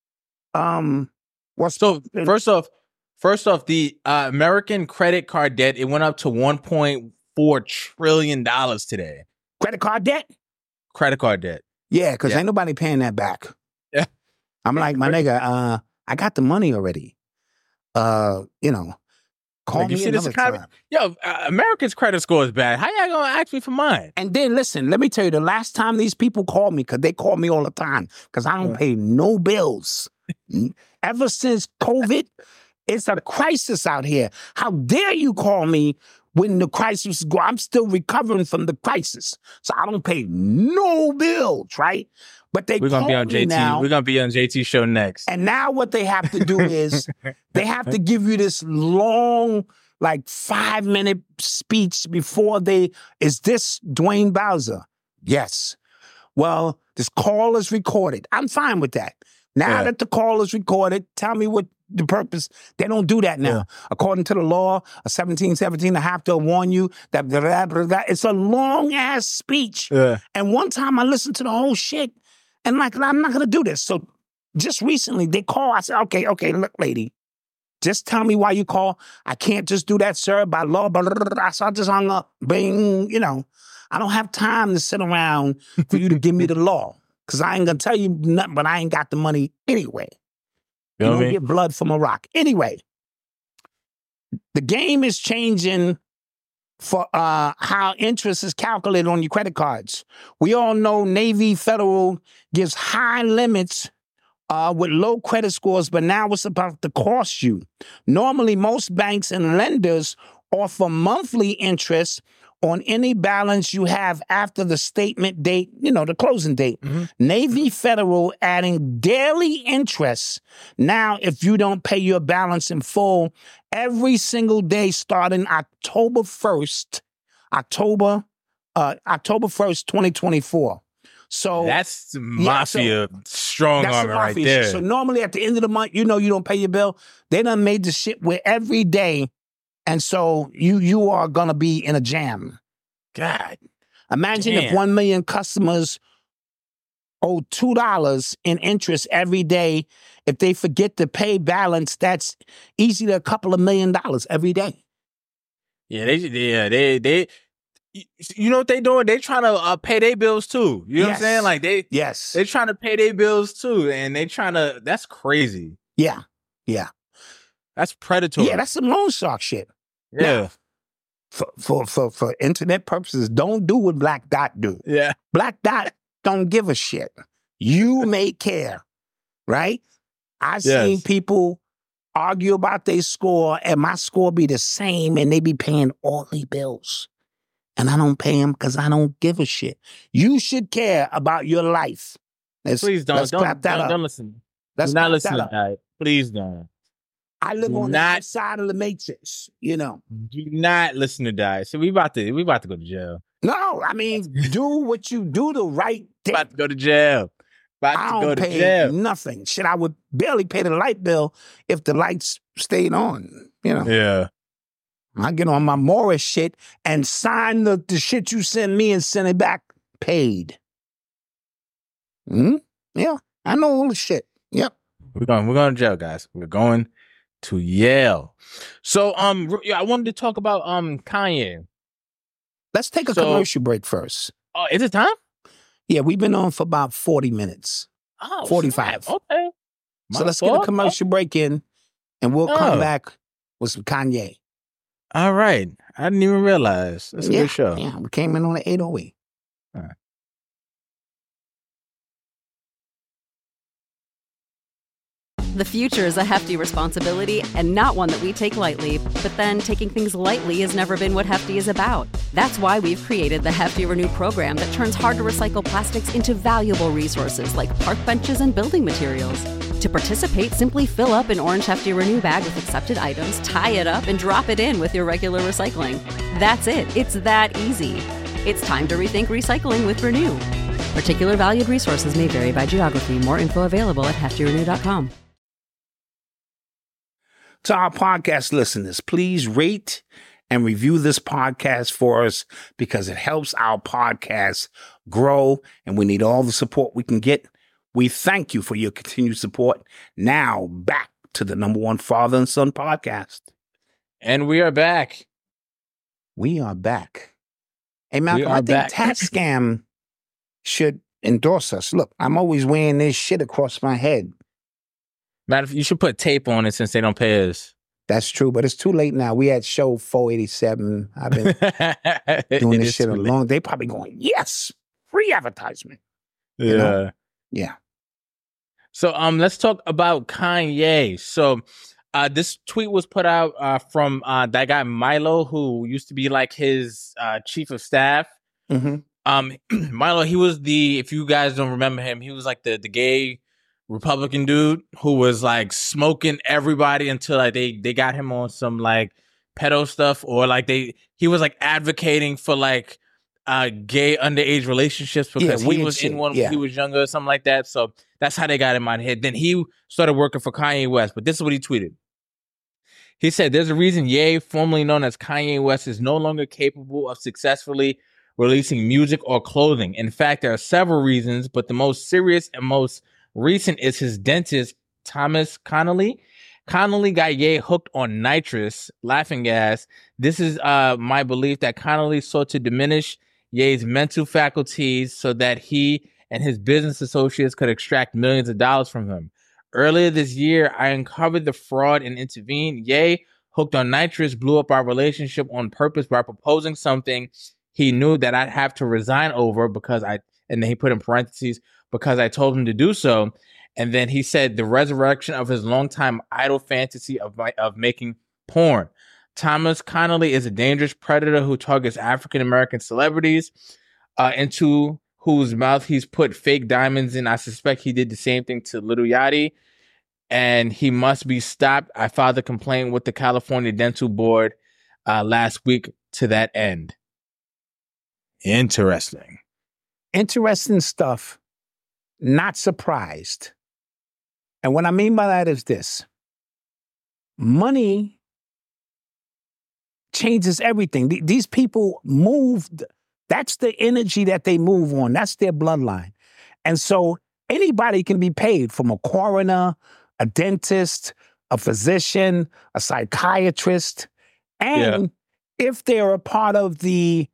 first off, the American credit card debt, it went up to $1.4 trillion today. Credit card debt? Credit card debt. Yeah, because ain't nobody paying that back. Yeah. I'm like, my nigga, I got the money already. Call me another time. Yo, America's credit score is bad. How y'all gonna ask me for mine? And then listen, let me tell you, the last time these people called me, because they call me all the time, because I don't pay no bills. Ever since COVID, it's a crisis out here. How dare you call me when the crisis is going? I'm still recovering from the crisis. So I don't pay no bills, right? But we're gonna be on JT. Now, we're gonna be on JT's show next. And now what they have to do is they have to give you this long, like 5-minute speech before is this Dwayne Bowser? Yes. Well, this call is recorded. I'm fine with that. Now that the call is recorded, tell me what the purpose. They don't do that now. Yeah. According to the law, a 1717, I have to warn you that it's a long ass speech. Yeah. And one time I listened to the whole shit. And like, I'm not going to do this. So just recently they call. I said, okay, look, lady, just tell me why you call. I can't just do that, sir, by law. So I just hung up. Bing, I don't have time to sit around for you to give me the law. Because I ain't going to tell you nothing, but I ain't got the money anyway. You don't get blood from a rock. Anyway, the game is changing for how interest is calculated on your credit cards. We all know Navy Federal gives high limits with low credit scores, but now it's about to cost you. Normally, most banks and lenders offer monthly interest on any balance you have after the statement date, the closing date. Mhm. Navy Federal adding daily interest. Now, if you don't pay your balance in full every single day starting October 1st, 2024. So that's mafia strong that's arm the right mafia there. shit. So normally at the end of the month, you don't pay your bill. They done made the shit where every day, and so you are gonna be in a jam. God, Imagine if damn. 1 million customers owe $2 in interest every day. If they forget to pay balance, that's easy to a couple of $1 million every day. Yeah, they. You know what they doing? They trying to pay their bills too. You know what I'm saying? Like they trying to pay their bills too, and they trying to. That's crazy. Yeah. That's predatory. Yeah, that's some loan shark shit. Yeah. Now, for internet purposes, don't do what Black Dot do. Yeah. Black Dot don't give a shit. You may care, right? I've seen people argue about their score, and my score be the same, and they be paying all their bills. And I don't pay them because I don't give a shit. You should care about your life. Please don't listen. Let's not clap listen that to up. that. Please don't. I live on the other side of the matrix, Do not listen to that. So we about to go to jail. No, I mean, do what you do the right thing. About to go to jail. I don't pay nothing. Shit, I would barely pay the light bill if the lights stayed on. Yeah. I get on my Morris shit and sign the shit you send me and send it back paid. Yeah, I know all the shit. Yep. We're going to jail, guys. We're going to Yale. So I wanted to talk about Kanye. Let's take a commercial break first. Oh, is it time? Yeah, we've been on for about 40 minutes. Oh, 45. Snap. Okay. So let's get a commercial break in, and we'll come back with some Kanye. All right. I didn't even realize. That's a good show. Yeah, we came in on the 808. All right. The future is a hefty responsibility and not one that we take lightly. But then taking things lightly has never been what Hefty is about. That's why we've created the Hefty Renew program that turns hard-to-recycle plastics into valuable resources like park benches and building materials. To participate, simply fill up an orange Hefty Renew bag with accepted items, tie it up, and drop it in with your regular recycling. That's it. It's that easy. It's time to rethink recycling with Renew. Particular valued resources may vary by geography. More info available at heftyrenew.com. To our podcast listeners, please rate and review this podcast for us because it helps our podcast grow, and we need all the support we can get. We thank you for your continued support. Now, back to the #1 father and son podcast. And we are back. We are back. Hey, Malcolm, I think TaxScam should endorse us. Look, I'm always wearing this shit across my head. Matter of fact, you should put tape on it since they don't pay us. That's true, but it's too late now. We had show 487. I've been doing this shit a long. They probably going, yes, free advertisement. Yeah. Yeah. So let's talk about Kanye. So this tweet was put out from that guy Milo, who used to be like his chief of staff. Mm-hmm. Milo, he was if you guys don't remember him, he was like the gay Republican dude who was like smoking everybody until like they got him on some like pedo stuff, or like he was like advocating for like gay underage relationships because he was in one when he was younger or something like that. So that's how they got him on head. Then he started working for Kanye West, but this is what he tweeted. He said, "There's a reason Ye, formerly known as Kanye West, is no longer capable of successfully releasing music or clothing. In fact, there are several reasons, but the most serious and most recent is his dentist, Thomas Connolly. Connolly got Ye hooked on nitrous, laughing gas. This is my belief that Connolly sought to diminish Ye's mental faculties so that he and his business associates could extract millions of dollars from him. Earlier this year, I uncovered the fraud and intervened. Ye, hooked on nitrous, blew up our relationship on purpose by proposing something he knew that I'd have to resign over and then he put in parentheses, because I told him to do so. And then he said the resurrection of his longtime idle fantasy of making porn. Thomas Connolly is a dangerous predator who targets African American celebrities, into whose mouth he's put fake diamonds in. I suspect he did the same thing to Lil Yachty, and he must be stopped. I filed a complaint with the California Dental Board last week to that end. Interesting stuff. Not surprised. And what I mean by that is this. Money changes everything. These people moved. That's the energy that they move on. That's their bloodline. And so anybody can be paid, from a coroner, a dentist, a physician, a psychiatrist. And if they're a part of the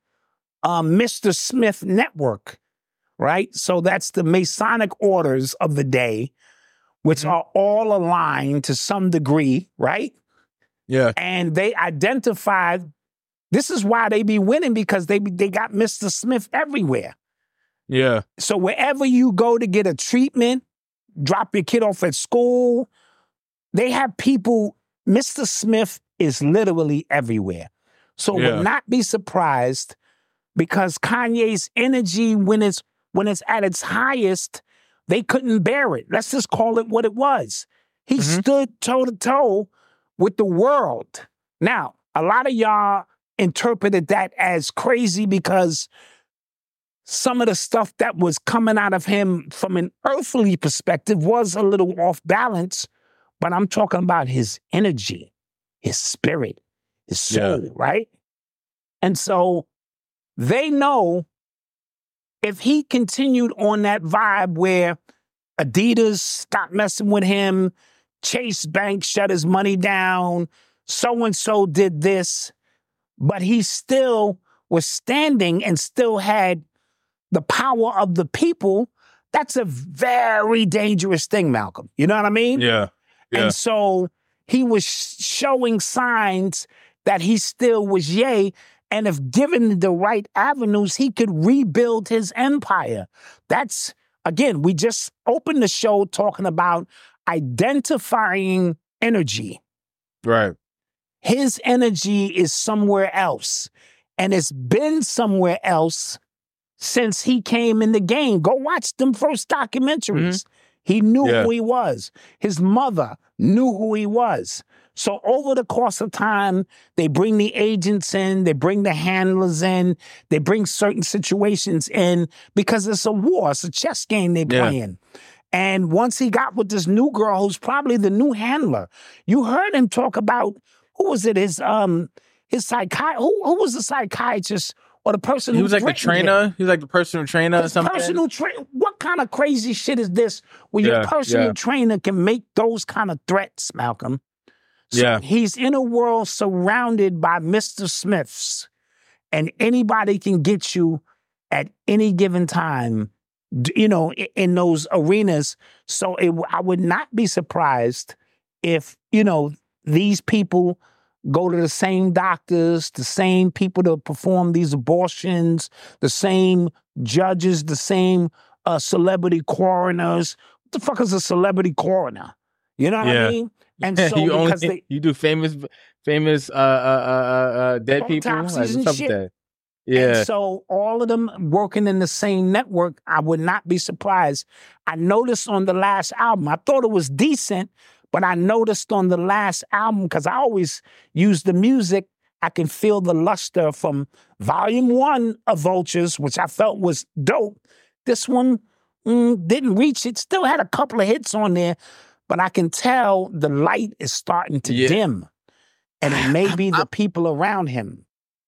Mr. Smith network, right? So that's the Masonic orders of the day, which are all aligned to some degree, right? Yeah. And they identified, this is why they be winning, because they got Mr. Smith everywhere. Yeah. So wherever you go to get a treatment, drop your kid off at school, they have people, Mr. Smith is literally everywhere. So would not be surprised, because Kanye's energy, when it's at its highest, they couldn't bear it. Let's just call it what it was. He stood toe-to-toe with the world. Now, a lot of y'all interpreted that as crazy because some of the stuff that was coming out of him from an earthly perspective was a little off balance, but I'm talking about his energy, his spirit, his soul, right? And so they know if he continued on that vibe where Adidas stopped messing with him, Chase Bank shut his money down, so-and-so did this, but he still was standing and still had the power of the people, that's a very dangerous thing, Malcolm. You know what I mean? Yeah. And so he was showing signs that he still was Ye, and if given the right avenues, he could rebuild his empire. That's, again, we just opened the show talking about identifying energy. Right. His energy is somewhere else, and it's been somewhere else since he came in the game. Go watch them first documentaries. He knew who he was. His mother knew who he was. So over the course of time, they bring the agents in, they bring the handlers in, they bring certain situations in, because it's a war, it's a chess game they playing. And once he got with this new girl, who's probably the new handler, you heard him talk about, who was it, his psychiatrist, who was the psychiatrist or the person who was like the trainer? Him? He was like the personal trainer or something? Personal trainer? What kind of crazy shit is this where your personal trainer can make those kind of threats, Malcolm? So he's in a world surrounded by Mr. Smiths, and anybody can get you at any given time, you know, in those arenas. So I would not be surprised if, you know, these people go to the same doctors, the same people to perform these abortions, the same judges, the same celebrity coroners. What the fuck is a celebrity coroner? You know what I mean? And so you do famous dead people, autopsies and shit. And so all of them working in the same network, I would not be surprised. I noticed on the last album, I thought it was decent, but I noticed on the last album, because I always use the music, I can feel the luster from Volume 1 of Vultures, which I felt was dope. This one didn't reach it. Still had a couple of hits on there, but I can tell the light is starting to dim, and it may be the people around him.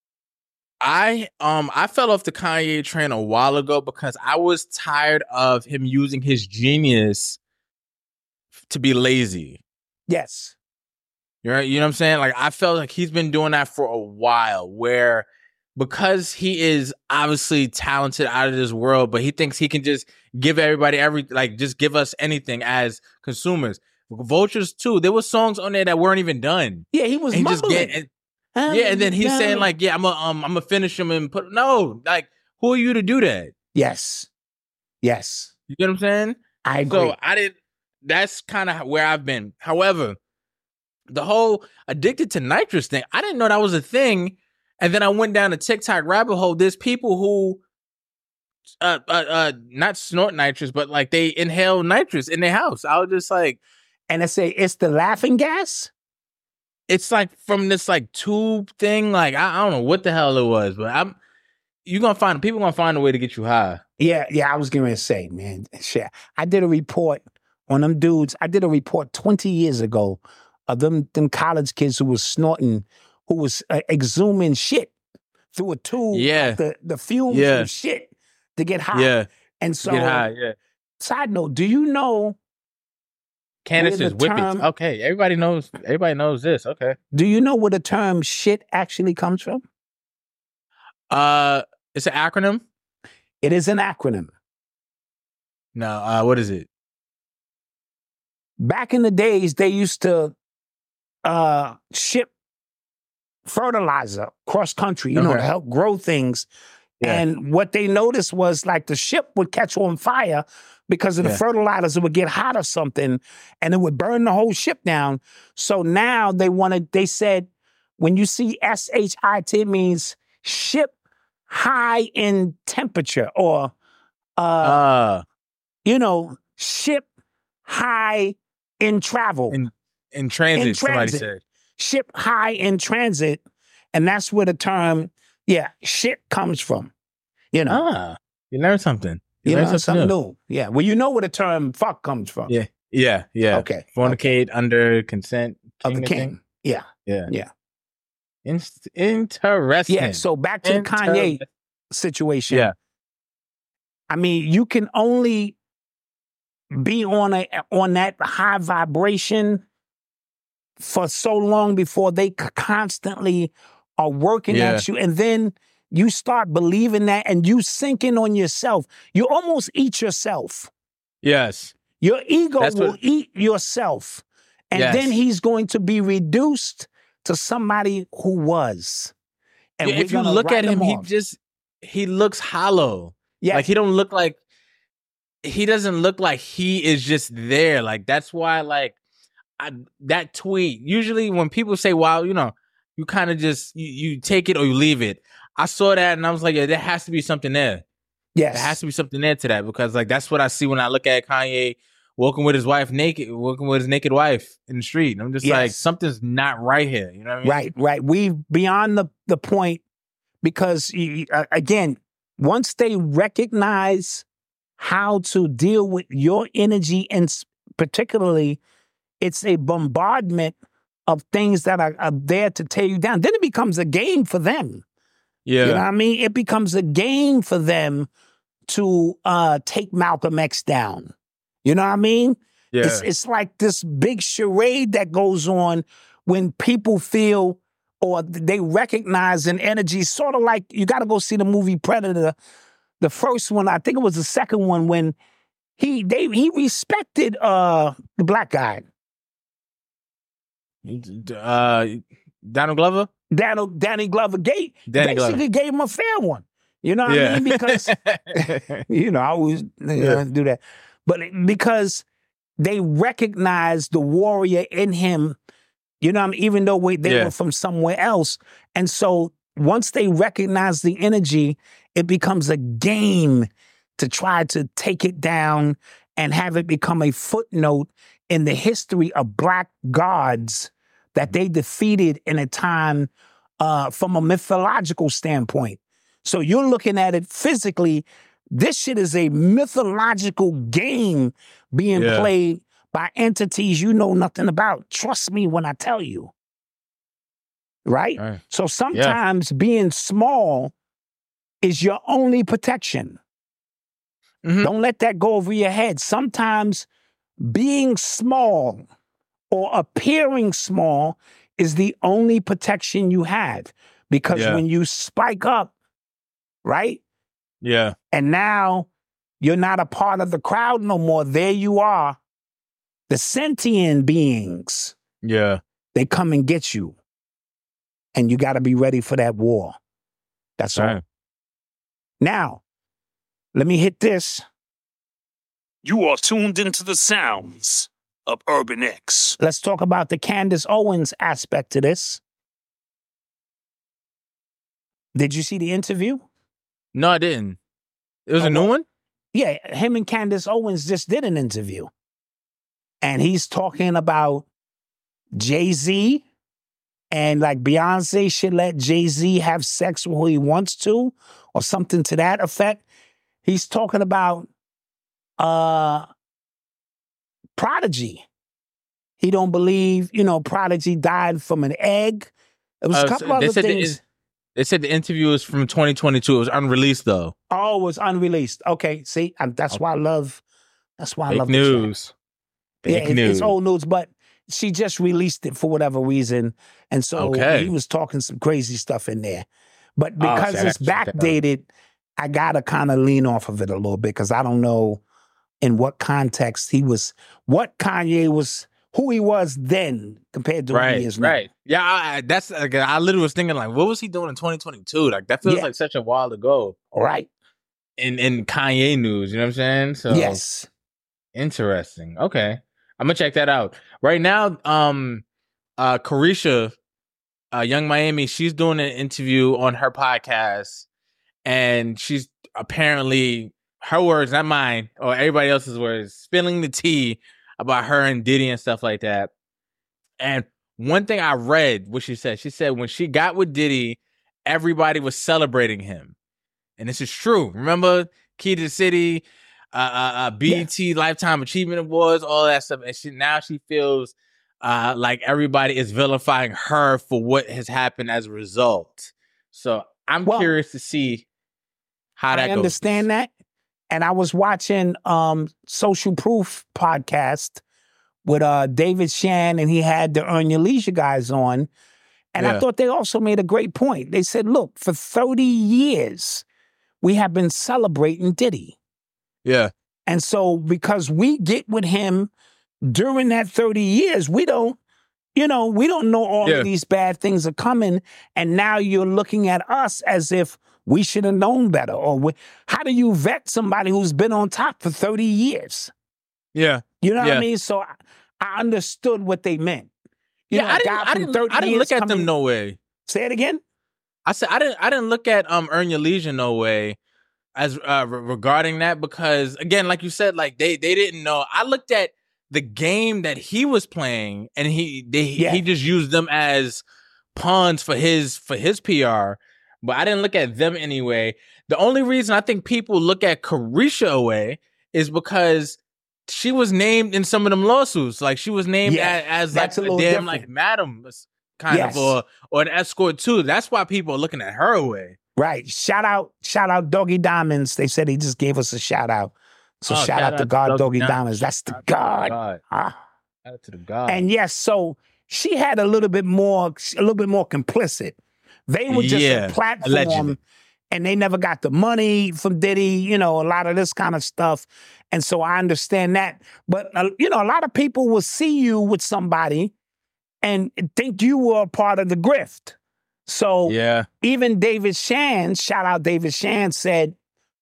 I fell off the Kanye train a while ago because I was tired of him using his genius to be lazy. Yes. You know what I'm saying? Like, I felt like he's been doing that for a while, where because he is obviously talented out of this world, but he thinks he can just give everybody just give us anything as consumers. Vultures too. There were songs on there that weren't even done. Yeah, he was mumbling. And then he's saying like, I'm gonna finish him and put like, who are you to do that? Yes. You get what I'm saying? I agree. So that's kind of where I've been. However, the whole addicted to nitrous thing. I didn't know that was a thing. And then I went down a TikTok rabbit hole. There's people who not snort nitrous, but like they inhale nitrous in their house. I was just like, and it's the laughing gas. It's like from this like tube thing. Like I don't know what the hell it was, but people gonna find a way to get you high. Yeah. I was going to say, man, shit. I did a report on them dudes. I did a report 20 years ago of them college kids who was snorting, who was exhuming shit through a tube. Yeah. The fumes from shit to get high. Yeah. And so, get high, yeah. Side note, do you know? Canisters, whippets. Okay, everybody knows this. Okay. Do you know where the term shit actually comes from? It's an acronym? It is an acronym. No, what is it? Back in the days, they used to ship fertilizer cross country, you know, to help grow things. Yeah. And what they noticed was like the ship would catch on fire because of the fertilizers. It would get hot or something and it would burn the whole ship down. So now they said, when you see SHIT, it means ship high in temperature, or, ship high in travel. In transit, somebody said. Ship high in transit. And that's where the term, shit comes from. You know. You learn something. You learn something new. Yeah. Well, you know where the term fuck comes from. Yeah. Okay. Fornicate under consent of the king. Yeah. Interesting. Yeah. So back to the Kanye situation. Yeah. I mean, you can only be on that high vibration for so long before they constantly are working at you, and then you start believing that, and you sink in on yourself. You almost eat yourself. Yes. Your ego will eat yourself, and then he's going to be reduced to somebody who was. And if you look at him, he looks hollow. Yeah. Like he doesn't look like he is just there. Like that's why, like that tweet, usually when people say, wow, you know, you kind of just, you take it or you leave it. I saw that and I was like, yeah, there has to be something there. Yes. There has to be something there to that, because like that's what I see when I look at Kanye walking with his naked wife in the street. And I'm just like, something's not right here. You know what I mean? Right. We've beyond the point, because again, once they recognize how to deal with your energy, and particularly it's a bombardment of things that are there to tear you down, then it becomes a game for them. Yeah. You know what I mean? It becomes a game for them to take Malcolm X down. You know what I mean? Yeah. It's like this big charade that goes on when people feel or they recognize an energy, sort of like, you got to go see the movie Predator. The first one, I think it was the second one, when he respected the black guy. Donald Glover? Danny Glover gave him a fair one. You know what I mean? Because, I always do that. But because they recognize the warrior in him, you know what I mean? Even though they were from somewhere else. And so once they recognize the energy, it becomes a game to try to take it down and have it become a footnote in the history of black gods that they defeated in a time from a mythological standpoint. So you're looking at it physically. This shit is a mythological game being played by entities you know nothing about. Trust me when I tell you. Right? So sometimes being small is your only protection. Mm-hmm. Don't let that go over your head. Sometimes being small or appearing small is the only protection you have. Because when you spike up, right? Yeah. And now you're not a part of the crowd no more. There you are. The sentient beings. Yeah. They come and get you. And you got to be ready for that war. That's all. Now, let me hit this. You are tuned into the sounds of of Urban X. Let's talk about the Candace Owens aspect to this. Did you see the interview? No, I didn't. It was a new one? Yeah, him and Candace Owens just did an interview. And he's talking about Jay-Z and like Beyonce should let Jay-Z have sex with who he wants to or something to that effect. He's talking about Prodigy. He don't believe, Prodigy died from an egg. It was a couple other things. They said the interview was from 2022. It was unreleased though. Oh, it was unreleased. Okay, see, that's why I love. That's why I love news. Fake news. It's old news, but she just released it for whatever reason, and so he was talking some crazy stuff in there. But because it's backdated, I gotta kind of lean off of it a little bit because I don't know in what context what Kanye was. Who he was then compared to who he is now. Right. Yeah, I literally was thinking, like, what was he doing in 2022? Like, that feels like such a while ago. Right. In Kanye news, you know what I'm saying? So yes. Interesting. Okay. I'm going to check that out. Right now, Carisha, Young Miami, she's doing an interview on her podcast, and she's apparently, her words, not mine, or everybody else's words, spilling the tea about her and Diddy and stuff like that. And one thing I read, what she said when she got with Diddy, everybody was celebrating him. And this is true. Remember Key to the City, BET Lifetime Achievement Awards, all that stuff. And now she feels like everybody is vilifying her for what has happened as a result. So I'm curious to see how that goes. I understand that. And I was watching Social Proof podcast with David Shan, and he had the Earn Your Leisure guys on. And I thought they also made a great point. They said, look, for 30 years, we have been celebrating Diddy. Yeah. And so because we get with him during that 30 years, we don't know all of these bad things are coming. And now you're looking at us as if we should have known better. Or how do you vet somebody who's been on top for 30 years? Yeah. You know what I mean? So I understood what they meant. I didn't look at them no way. Say it again? I said I didn't look at Earn Your Leisure no way as regarding that, because again, like you said, like they didn't know. I looked at the game that he was playing, and he just used them as pawns for his PR. But I didn't look at them anyway. The only reason I think people look at Carisha away is because she was named in some of them lawsuits. Like she was named as like a damn different. Like madam kind of or an escort too. That's why people are looking at her away. Right. Shout out Doggy Diamonds. They said he just gave us a shout out. So shout out to God Doggy Diamonds. That's the God. Shout out to the God. And yes, so she had a little bit more complicit. They were just a platform, allegedly. And they never got the money from Diddy, a lot of this kind of stuff. And so I understand that. But, a lot of people will see you with somebody and think you were a part of the grift. So even David Shan, shout out David Shan, said,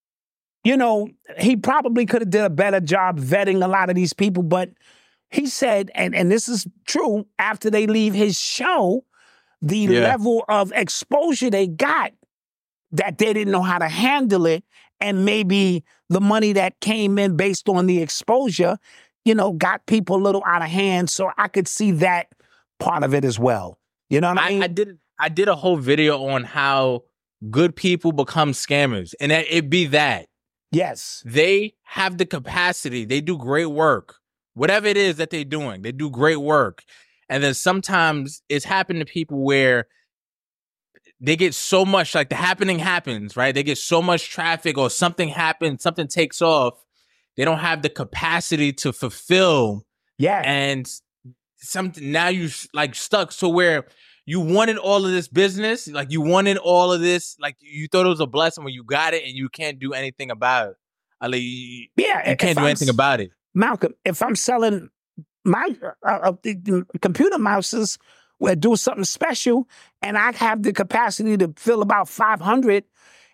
he probably could have did a better job vetting a lot of these people. But he said, and this is true, after they leave his show, the level of exposure they got, that they didn't know how to handle it, and maybe the money that came in based on the exposure, got people a little out of hand. So I could see that part of it as well. You know what I mean? I did a whole video on how good people become scammers, and it be that. Yes. They have the capacity. They do great work. Whatever it is that they're doing, they do great work. And then sometimes it's happened to people where they get so much, like the happening happens, right? They get so much traffic or something happens, something takes off. They don't have the capacity to fulfill. Yeah. And now you like stuck. So where you wanted all of this business, like you wanted all of this, like you thought it was a blessing when you got it and you can't do anything about it. You can't do anything about it. Malcolm, if I'm selling my computer mouses, will do something special, and I have the capacity to fill about 500,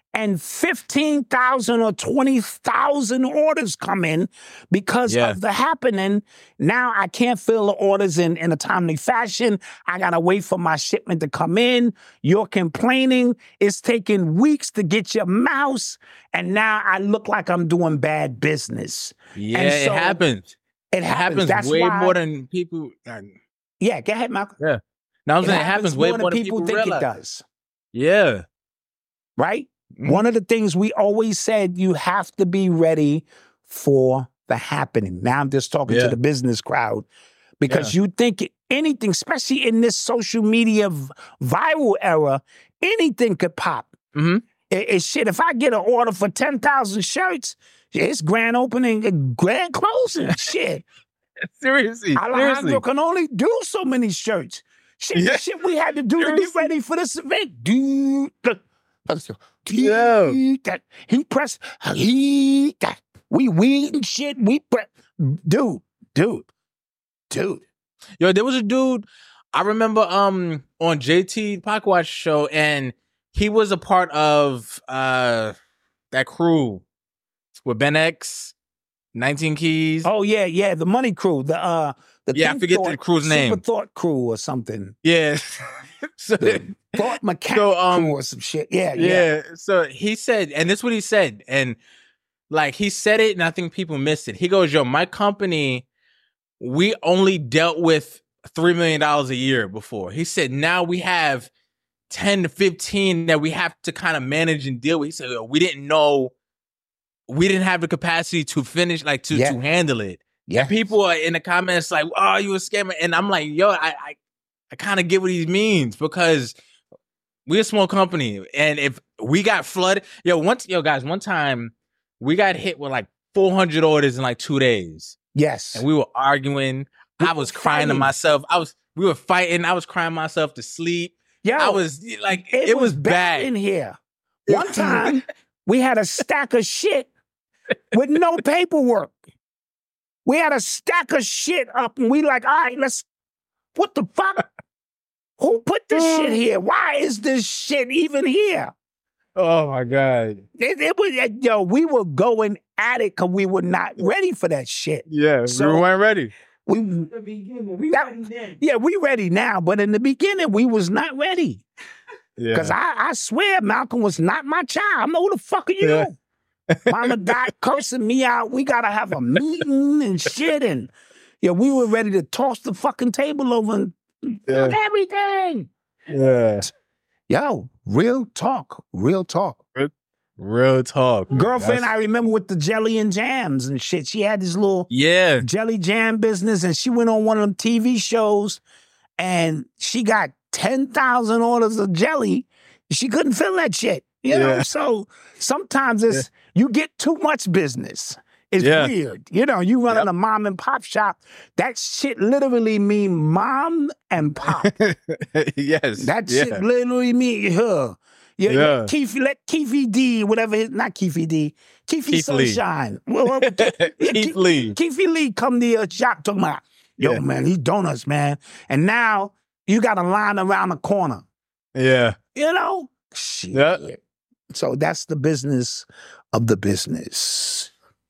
and 15,000 or 20,000 orders come in because of the happening. Now I can't fill the orders in a timely fashion. I got to wait for my shipment to come in. You're complaining. It's taking weeks to get your mouse. And now I look like I'm doing bad business. Yeah, and so it happens. It happens. That's way why, more than people. Yeah, go ahead, Malcolm. Yeah. Now I'm saying it happens way more than people think realize. It does. Yeah. Right? Mm-hmm. One of the things we always said, you have to be ready for the happening. Now I'm just talking to the business crowd because you think anything, especially in this social media viral era, anything could pop. Mm-hmm. It's shit. If I get an order for 10,000 shirts, it's grand opening, grand closing. Shit. Seriously. Alejandro can only do so many shirts. Shit we had to do to get ready for this event. Dude. That he pressed that we and shit we press dude. Yo, there was a dude I remember on JT Pockwatch show, and he was a part of that crew with Ben X, 19 Keys. Oh yeah, the Money Crew. I forget the crew's name. Super Thought Crew or something. Yeah. So, Thought Mechanic Crew or some shit. Yeah. So he said, and this is what he said, and like he said it, and I think people missed it. He goes, "Yo, my company, we only dealt with $3 million a year before." He said, "Now we have 10 to 15 that we have to kind of manage and deal with." He said, "We didn't know, we didn't have the capacity to finish, like to handle it." Yeah, people are in the comments like, "Oh, you a scammer," and I'm like, "Yo, I kind of get what he means because we're a small company, and if we got flooded, guys, one time we got hit with like 400 orders in like 2 days. Yes, and we were arguing. I was crying to myself. We were fighting. I was crying myself to sleep. Yeah, I was like, it was bad in here. One time we had a stack of shit with no paperwork. We had a stack of shit up, and we like, all right, what the fuck? Who put this shit here? Why is this shit even here? Oh my God. We were going at it because we were not ready for that shit. Yeah, so we weren't ready. We ready now, but in the beginning, we was not ready. Because I swear Malcolm was not my child. I know who the fuck are you? Yeah. Mama died cursing me out. We got to have a meeting and shit. And we were ready to toss the fucking table over and everything. Yeah. Yo, real talk. Girlfriend, I remember with the jelly and jams and shit. She had this little jelly jam business, and she went on one of them TV shows, and she got 10,000 orders of jelly. She couldn't fill that shit. You know, so sometimes you get too much business. It's weird. You running a mom and pop shop. That shit literally mean mom and pop. Yes. That shit literally mean Keefe D, whatever not Keefe D. Keefe Sunshine. Keith Lee. Keefe Lee come to your shop talking about, man, these donuts, man. And now you got a line around the corner. Yeah. Shit. Yeah. So that's the business of the business.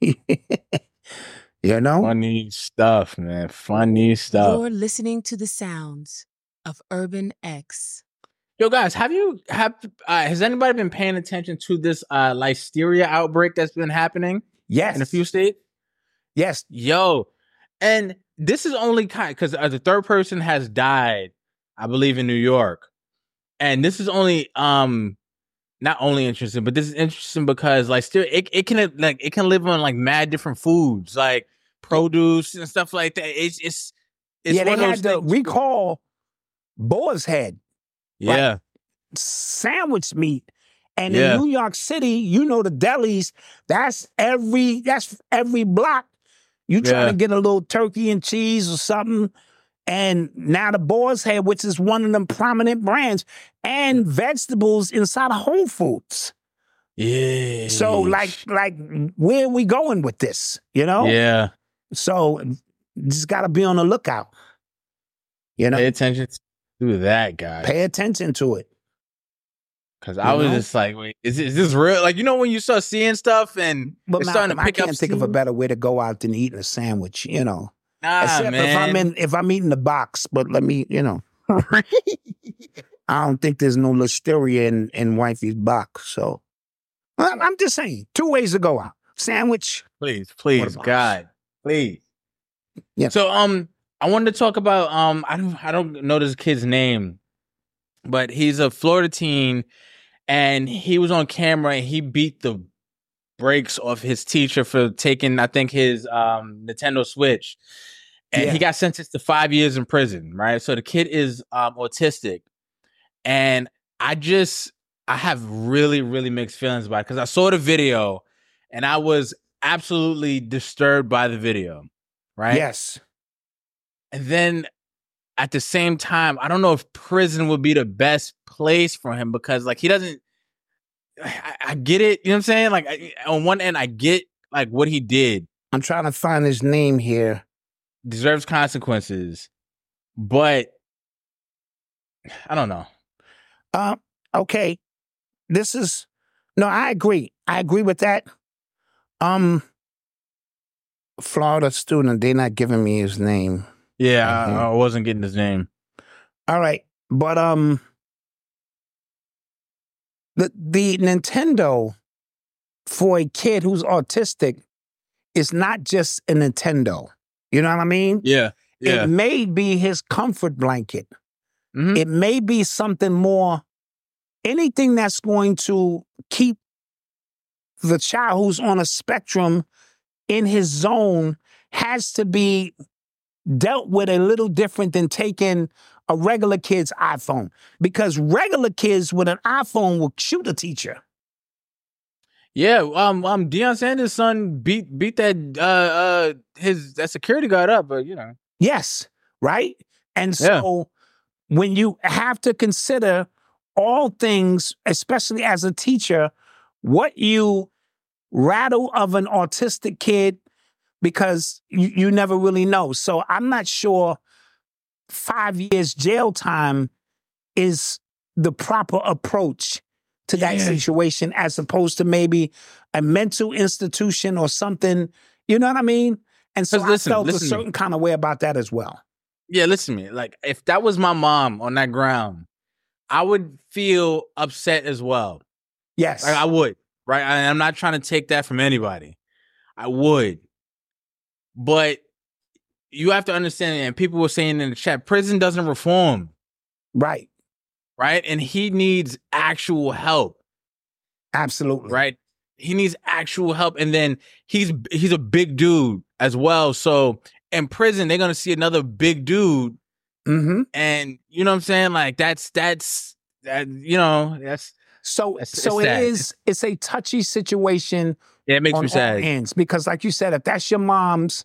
Funny stuff, man. Funny stuff. You're listening to the sounds of Urban X. Yo, guys, has anybody been paying attention to this listeria outbreak that's been happening? Yes. In a few states? Yes. Yo, and this is only because the third person has died, I believe, in New York. And this is only not only interesting, but this is interesting because it can live on like mad different foods, like produce and stuff like that. It's they had to recall boar's head. Yeah. Like sandwich meat. And in New York City, the delis, that's every block. You trying to get a little turkey and cheese or something. And now the boar's head, which is one of them prominent brands, and vegetables inside of Whole Foods. Yeah. So like where are we going with this? Yeah. So just gotta be on the lookout. Pay attention to that, guys. Pay attention to it. Because I was just like, wait, is this real? Like, when you start seeing stuff and But it's starting Malcolm, to pick I can't up think of a steam? better way to go out than eating a sandwich, Nah, Except man. if I'm eating the box, but let me, I don't think there's no listeria in wifey's box. So I'm just saying, 2 ways to go out. Sandwich. Please, box. God, please. Yeah. So, I wanted to talk about, I don't know this kid's name, but he's a Florida teen, and he was on camera and he beat the brakes off his teacher for taking, I think, his Nintendo Switch. And he got sentenced to 5 years in prison, right? So the kid is autistic. And I have really, really mixed feelings about it because I saw the video and I was absolutely disturbed by the video, right? Yes. And then at the same time, I don't know if prison would be the best place for him because, like, he doesn't. I get it, you know what I'm saying? Like, on one end, I get like what he did. I'm trying to find his name here. Deserves consequences, but I don't know. Okay. I agree. I agree with that. Florida student, they're not giving me his name. Yeah, I wasn't getting his name. All right. But the Nintendo for a kid who's autistic is not just a Nintendo. You know what I mean? Yeah. It may be his comfort blanket. Mm-hmm. It may be something more, anything that's going to keep the child who's on a spectrum in his zone has to be dealt with a little different than taking a regular kid's iPhone. Because regular kids with an iPhone will shoot a teacher. Yeah, Deion Sanders' son beat that that security guard up, but Yes, right? And so when you have to consider all things, especially as a teacher, what you rattle of an autistic kid, because you never really know. So I'm not sure 5 years jail time is the proper approach to that situation, as opposed to maybe a mental institution or something. You know what I mean? And so I felt a certain kind of way about that as well. Yeah, listen to me. Like, if that was my mom on that ground, I would feel upset as well. Yes. Like, I would, right? I'm not trying to take that from anybody. I would. But you have to understand, and people were saying in the chat, prison doesn't reform. Right. Right? And he needs actual help. Absolutely. Right? He needs actual help. And then he's a big dude as well. So in prison, they're going to see another big dude. Mm-hmm. And you know what I'm saying? Like, that's So it's a touchy situation. Yeah, it makes me sad. Ends, because like you said, if that's your mom's,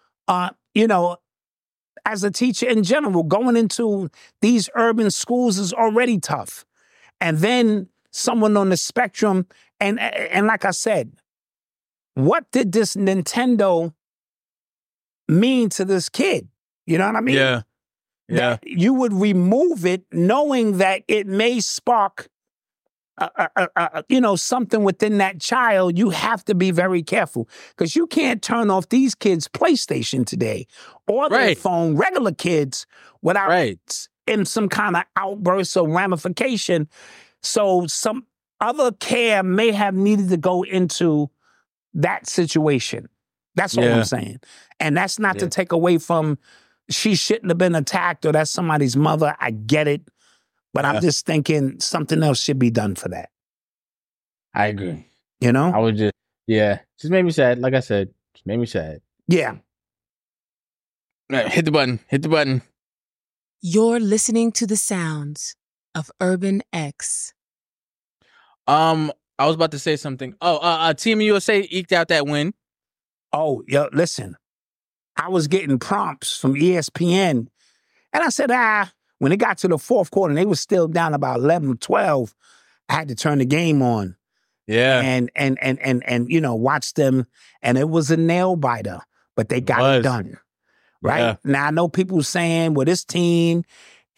as a teacher in general, going into these urban schools is already tough. And then someone on the spectrum, and like I said, what did this Nintendo mean to this kid? You know what I mean? Yeah. That you would remove it knowing that it may spark something within that child. You have to be very careful, because you can't turn off these kids' PlayStation today or their phone, regular kids, without in some kind of outburst or ramification. So some other care may have needed to go into that situation. That's all I'm saying. And that's not to take away from she shouldn't have been attacked or that's somebody's mother. I get it. But I'm just thinking something else should be done for that. I agree. You know? I would just made me sad. Like I said, just made me sad. Yeah. Hit the button. You're listening to the sounds of Urban X. I was about to say something. Team USA eked out that win. Oh, listen. I was getting prompts from ESPN, and I said, when it got to the fourth quarter and they were still down about 11-12, I had to turn the game on. Yeah. And watch them. And it was a nail biter, but they got it done. Right? Yeah. Now I know people saying, well, this team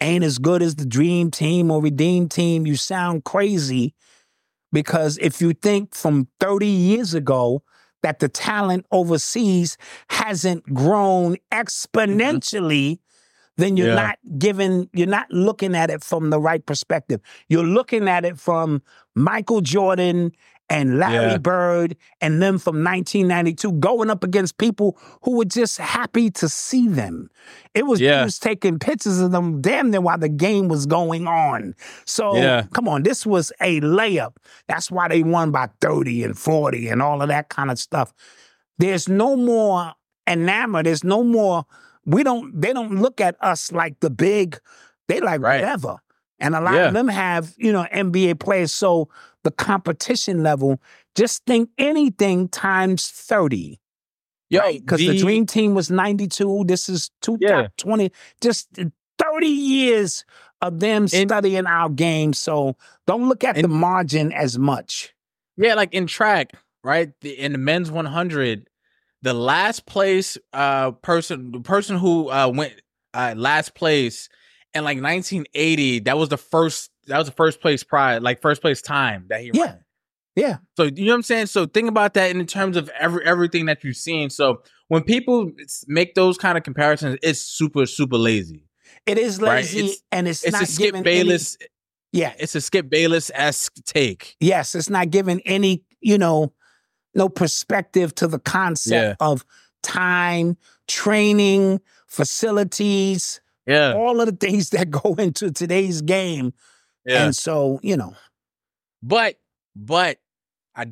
ain't as good as the Dream Team or Redeem Team, you sound crazy. Because if you think from 30 years ago that the talent overseas hasn't grown exponentially, then you're not looking at it from the right perspective. You're looking at it from Michael Jordan and Larry Bird and them from 1992 going up against people who were just happy to see them. It was just taking pictures of them damn near while the game was going on. So, come on, this was a layup. That's why they won by 30 and 40 and all of that kind of stuff. There's no more enamored. There's no more... they don't look at us like the big, they like whatever. And a lot of them have, NBA players. So the competition level, just think anything times 30. Right? Because the Dream Team was 92. This is 20. Just 30 years of them studying our game. So don't look at the margin as much. Yeah, like in track, right? In the men's 100, the last place the person who went last place in like 1980, that was the first place prize, like first place time that he ran. Yeah. So you know what I'm saying? So think about that in terms of everything that you've seen. So when people make those kind of comparisons, it's super, super lazy. It is lazy, right? And it's not a Skip Bayless. Yeah. It's a Skip Bayless-esque take. Yes, it's not giving any, no perspective to the concept of time, training, facilities, all of the things that go into today's game. Yeah. And so, But I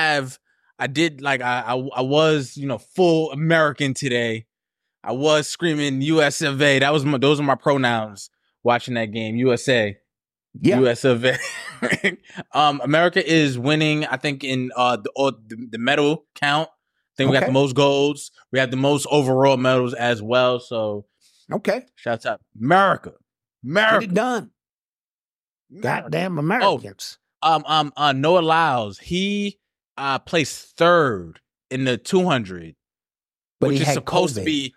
was, full American today. I was screaming US of A. Those are my pronouns watching that game. USA. Yeah. US of A. America is winning, I think, in the medal count. I think we got the most golds. We have the most overall medals as well. So, shouts out America. Get it done. Goddamn Americans. Noah Lyles, he placed third in the 200, but which is supposed to be.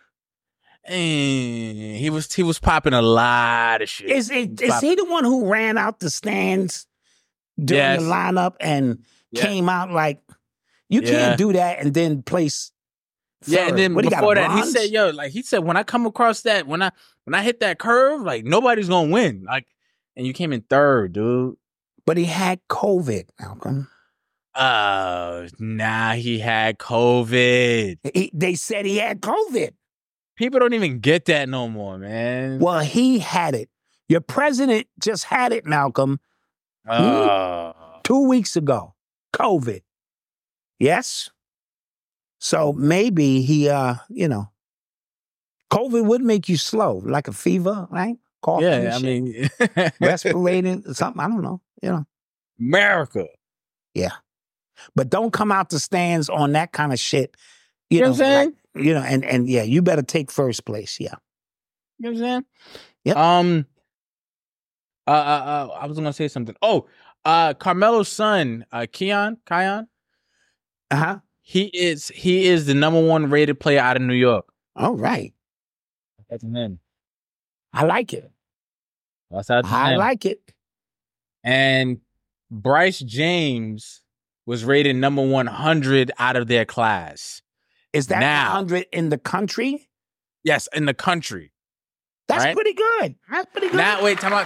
He was popping a lot of shit. Is he the one who ran out the stands during the lineup and came out like you can't do that and then place third? Yeah, and then before that he said when I come across that, when I hit that curve, like nobody's gonna win. Like, and you came in third, dude. But he had COVID, Malcolm. He had COVID. They said he had COVID. People don't even get that no more, man. Well, he had it. Your president just had it, Malcolm. 2 weeks ago. COVID. Yes? So maybe he, COVID would make you slow, like a fever, right? Coughing, yeah, I mean. respirating, something, I don't know, America. Yeah. But don't come out the stands on that kind of shit. You know what I'm saying? And you better take first place. Yeah. You know what I'm saying? Yep. I was gonna say something. Oh, Carmelo's son, Kiyan. Uh-huh. He is the #1 rated player out of New York. All right. That's him. I like it. I like it. And Bryce James was rated number 100 out of their class. Is that 100 in the country? Yes, in the country. That's pretty good. That's pretty good. Now, wait, time out.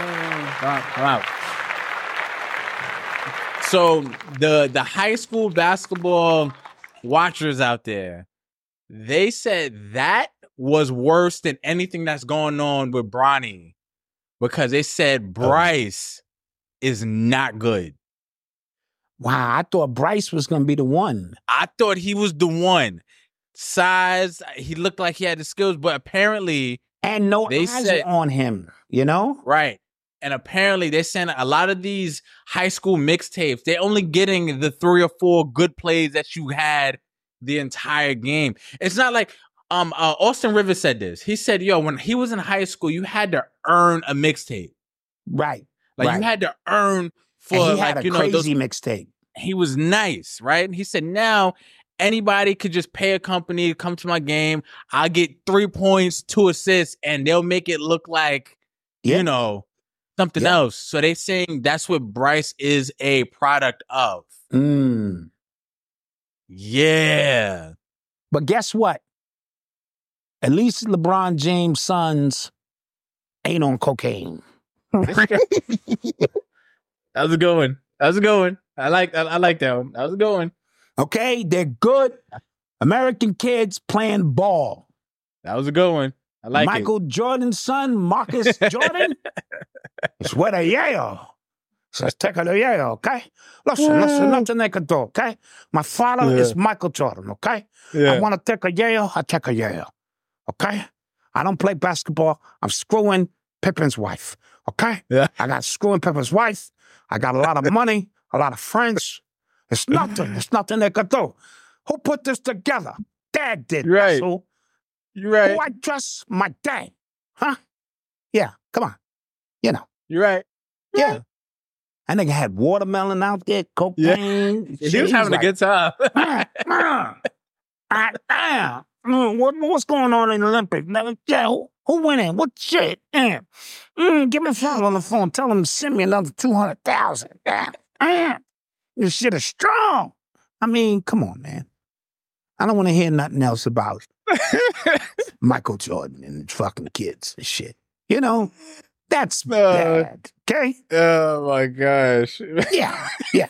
So the high school basketball watchers out there, they said that was worse than anything that's going on with Bronny, because they said Bryce is not good. Wow, I thought Bryce was going to be the one. I thought he was the one. Size, he looked like he had the skills, but apparently... And no eyes on him, Right. And apparently they're saying a lot of these high school mixtapes, they're only getting the 3 or 4 good plays that you had the entire game. It's not like... Austin Rivers said this. He said, when he was in high school, you had to earn a mixtape. Right. You had to earn for, and he had a crazy mixtape. He was nice, right? And he said, now anybody could just pay a company to come to my game. I'll get 3 points, 2 assists, and they'll make it look like, you know, something else. So they saying that's what Bryce is a product of. Yeah. But guess what? At least LeBron James' sons ain't on cocaine. That was a good one. That was a good one. I like that one. That was a good one. Okay, they're good American kids playing ball. That was a good one. I like Michael Jordan's son, Marcus Jordan, is with a Yale. Says, take her to Yale, okay? Listen, they can do, okay? My father is Michael Jordan, okay? I want to take a Yale, I take a Yale, okay? I don't play basketball. I'm screwing Pippen's wife, okay? Yeah. I got screwing Pippen's wife. I got a lot of money, a lot of friends. It's nothing. It's nothing they could do. Who put this together? Dad did. Right. So, you're right. who I trust? My dad. Huh? Yeah, come on. You know. You're right. Yeah. That nigga had watermelon out there, cocaine. Yeah. He was having a good time. What's going on in the Olympics? Yeah, who winning? What shit? Give me a phone on the phone. Tell him to send me another 200,000. This shit is strong. I mean, come on, man. I don't want to hear nothing else about Michael Jordan and his fucking kids and shit. You know, that's bad. Okay? Oh my gosh. Yeah.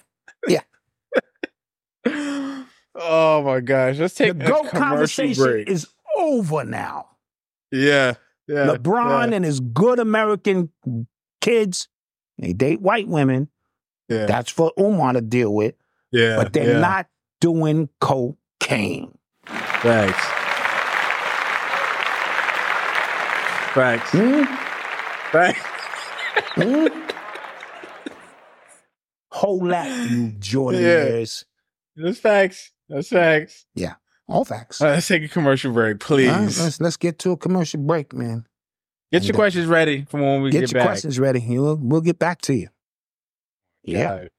Oh my gosh. Let's take the a GOAT commercial conversation break. is over now. Yeah. LeBron and his good American kids, they date white women. Yeah. That's for Umar to deal with. Yeah. But they're not doing cocaine. Facts. Hold that, you Jordanaires. That's facts. Yeah, all facts. Let's take a commercial break, please. Let's get to a commercial break, man. Get your questions ready for when we get back. Get your questions ready. We'll get back to you. Yeah. God.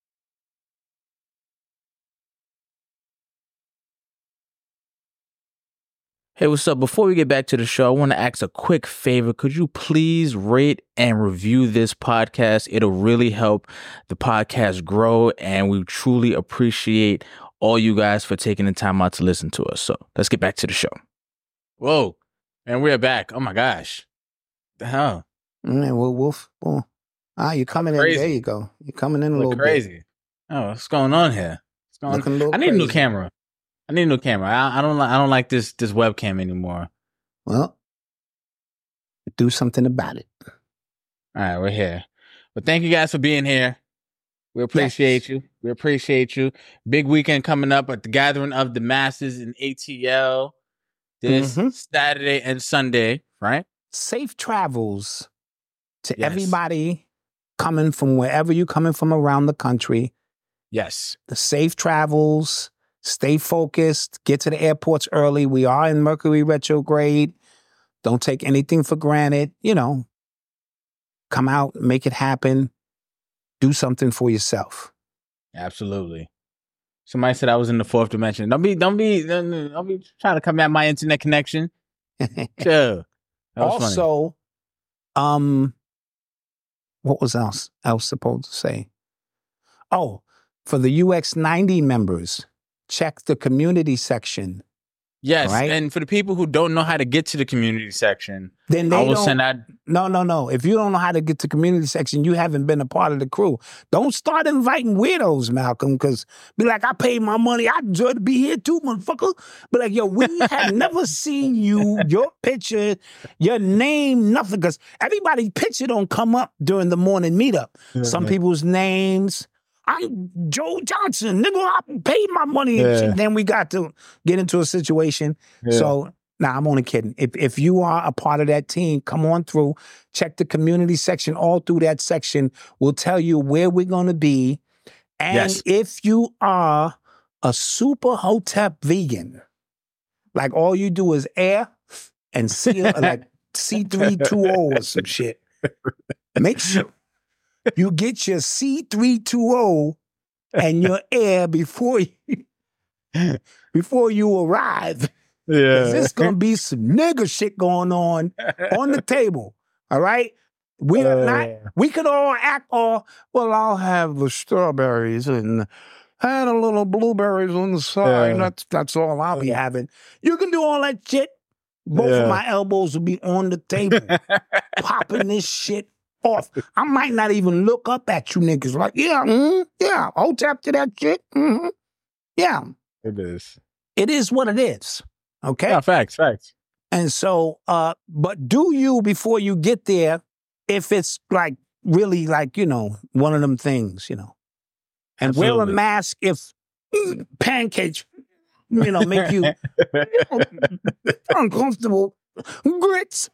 Hey, what's up? Before we get back to the show, I want to ask a quick favor. Could you please rate and review this podcast? It'll really help the podcast grow, and we truly appreciate all you guys for taking the time out to listen to us. So let's get back to the show. Whoa, and we're back. Oh my gosh. The hell? You're coming in. There you go. You're coming in a little crazy. Oh, what's going on here? I need a new camera. I don't like this webcam anymore. Well, do something about it. All right, we're here. But thank you guys for being here. We appreciate you. We appreciate you. Big weekend coming up at the Gathering of the Masses in ATL this Saturday and Sunday, right? Safe travels to everybody coming from wherever you're coming from around the country. Yes. The safe travels. Stay focused. Get to the airports early. We are in Mercury retrograde. Don't take anything for granted. You know, come out, make it happen. Do something for yourself. Absolutely. Somebody said I was in the fourth dimension. Don't be trying to come at my internet connection. Chill. Also, what was else I was supposed to say? Oh, for the UX90 members, check the community section. Yes, right? And for the people who don't know how to get to the community section, then I will send out. No. If you don't know how to get to the community section, you haven't been a part of the crew. Don't start inviting weirdos, Malcolm, because be like, I paid my money. I enjoy to be here too, motherfucker. Be like, yo, we have never seen you, your picture, your name, nothing, because everybody's picture don't come up during the morning meetup. Some people's names. I'm Joe Johnson, nigga. I paid my money. And then we got to get into a situation. So, I'm only kidding. If you are a part of that team, come on through. Check the community section. All through that section, we'll tell you where we're going to be. And if you are a super hotep vegan, like all you do is air and seal, like C320 or some shit, make sure you get your C320 and your air before you arrive. Yeah. There's going to be some nigger shit going on the table. All right? We are not. We could all act all. Well, I'll have the strawberries and add a little blueberries on the side. That's all I'll be having. You can do all that shit. Both of my elbows will be on the table, popping this shit off. I might not even look up at you niggas. Like, yeah, I'll tap to that shit. Mm-hmm. Yeah, it is. It is what it is. Okay. Yeah, facts. And so, but do you before you get there? If it's like really like one of them things, and Absolutely. wear a mask if pancakes. Make you uncomfortable. Grits,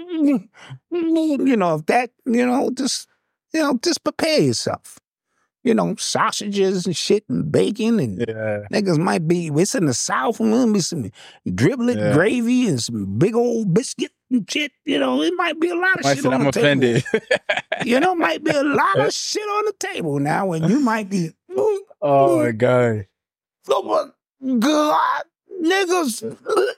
if that, just prepare yourself. Sausages and shit and bacon and niggas might be, it's in the South, and there'll be some driblet gravy and some big old biscuit and shit. It might be a lot of shit on the offended. table. Might be a lot of shit on the table now, and you might be, oh my God. God, niggas,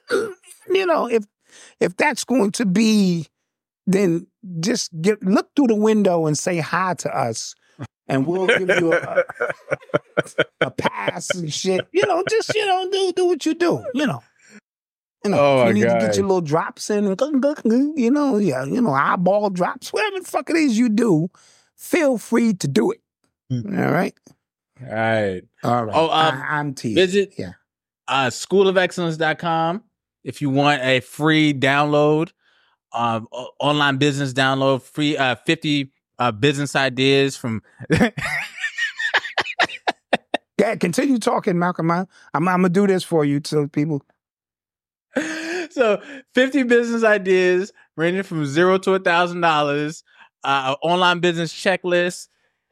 if that's going to be, then just look through the window and say hi to us, and we'll give you a pass and shit. Just do what you do. Oh you need God. to get your little drops in, eyeball drops, whatever the fuck it is you do. Feel free to do it. All right. All right. Oh, I'm teasing. Visit schoolofexcellence.com if you want a free download, online business download, free 50 business ideas from. Yeah, continue talking, Malcolm. I'm gonna do this for you, so people. So 50 business ideas ranging from $0 to $1,000, online business checklist.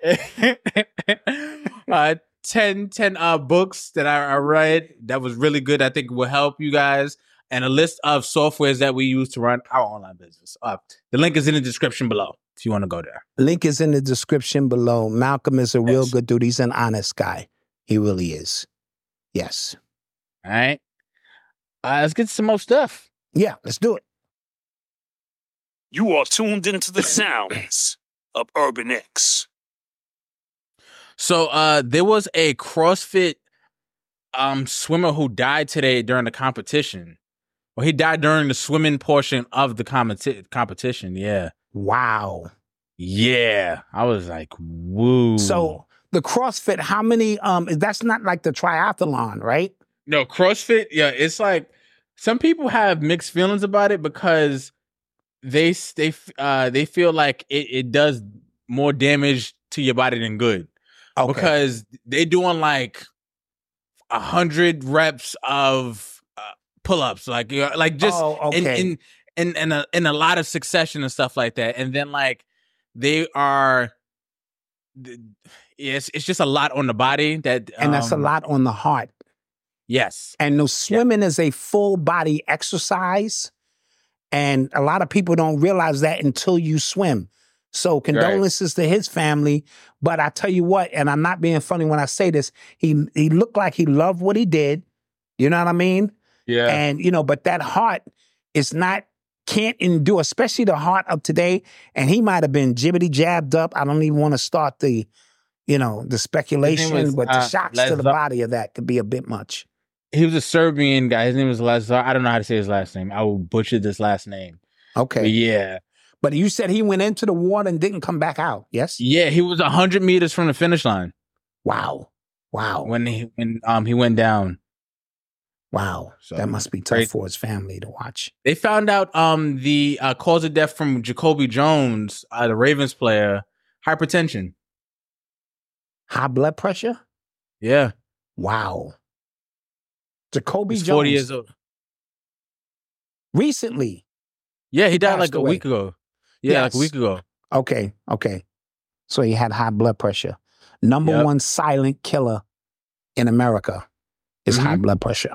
10 books that I read that was really good. I think will help you guys, and a list of softwares that we use to run our online business. The link is in the description below if you want to go there. Link is in the description below. Malcolm is a real good dude. He's an honest guy. He really is. Yes. All right. Let's get some more stuff. Yeah, let's do it. You are tuned into the sounds of Urban X. So there was a CrossFit swimmer who died today during the competition. Well, he died during the swimming portion of the competition. Yeah. Wow. Yeah. I was like, woo. So the CrossFit, how many, that's not like the triathlon, right? No, CrossFit, yeah, it's like some people have mixed feelings about it because they feel like it does more damage to your body than good. Okay. Because they doing like 100 reps of pull-ups, like just in a lot of succession and stuff like that, and then like they are, it's just a lot on the body that, and that's a lot on the heart. Yes, and the swimming is a full body exercise, and a lot of people don't realize that until you swim. So condolences to his family. But I tell you what, and I'm not being funny when I say this, he looked like he loved what he did. You know what I mean? Yeah. And, but that heart is can't endure, especially the heart of today. And he might have been jibbity jabbed up. I don't even want to start the speculation, but the shocks to the body of that could be a bit much. He was a Serbian guy. His name was Lazar. I don't know how to say his last name. I will butcher this last name. Okay. But yeah. But you said he went into the water and didn't come back out, yes? Yeah, he was 100 meters from the finish line. Wow. When he went down. Wow. So that must be tough for his family to watch. They found out the cause of death from Jacoby Jones, the Ravens player, hypertension. High blood pressure? Yeah. Wow. Jacoby Jones. 40 years old. Recently. Yeah, he died like a week ago. Yeah, like a week ago. Okay. So he had high blood pressure. Number one silent killer in America is high blood pressure.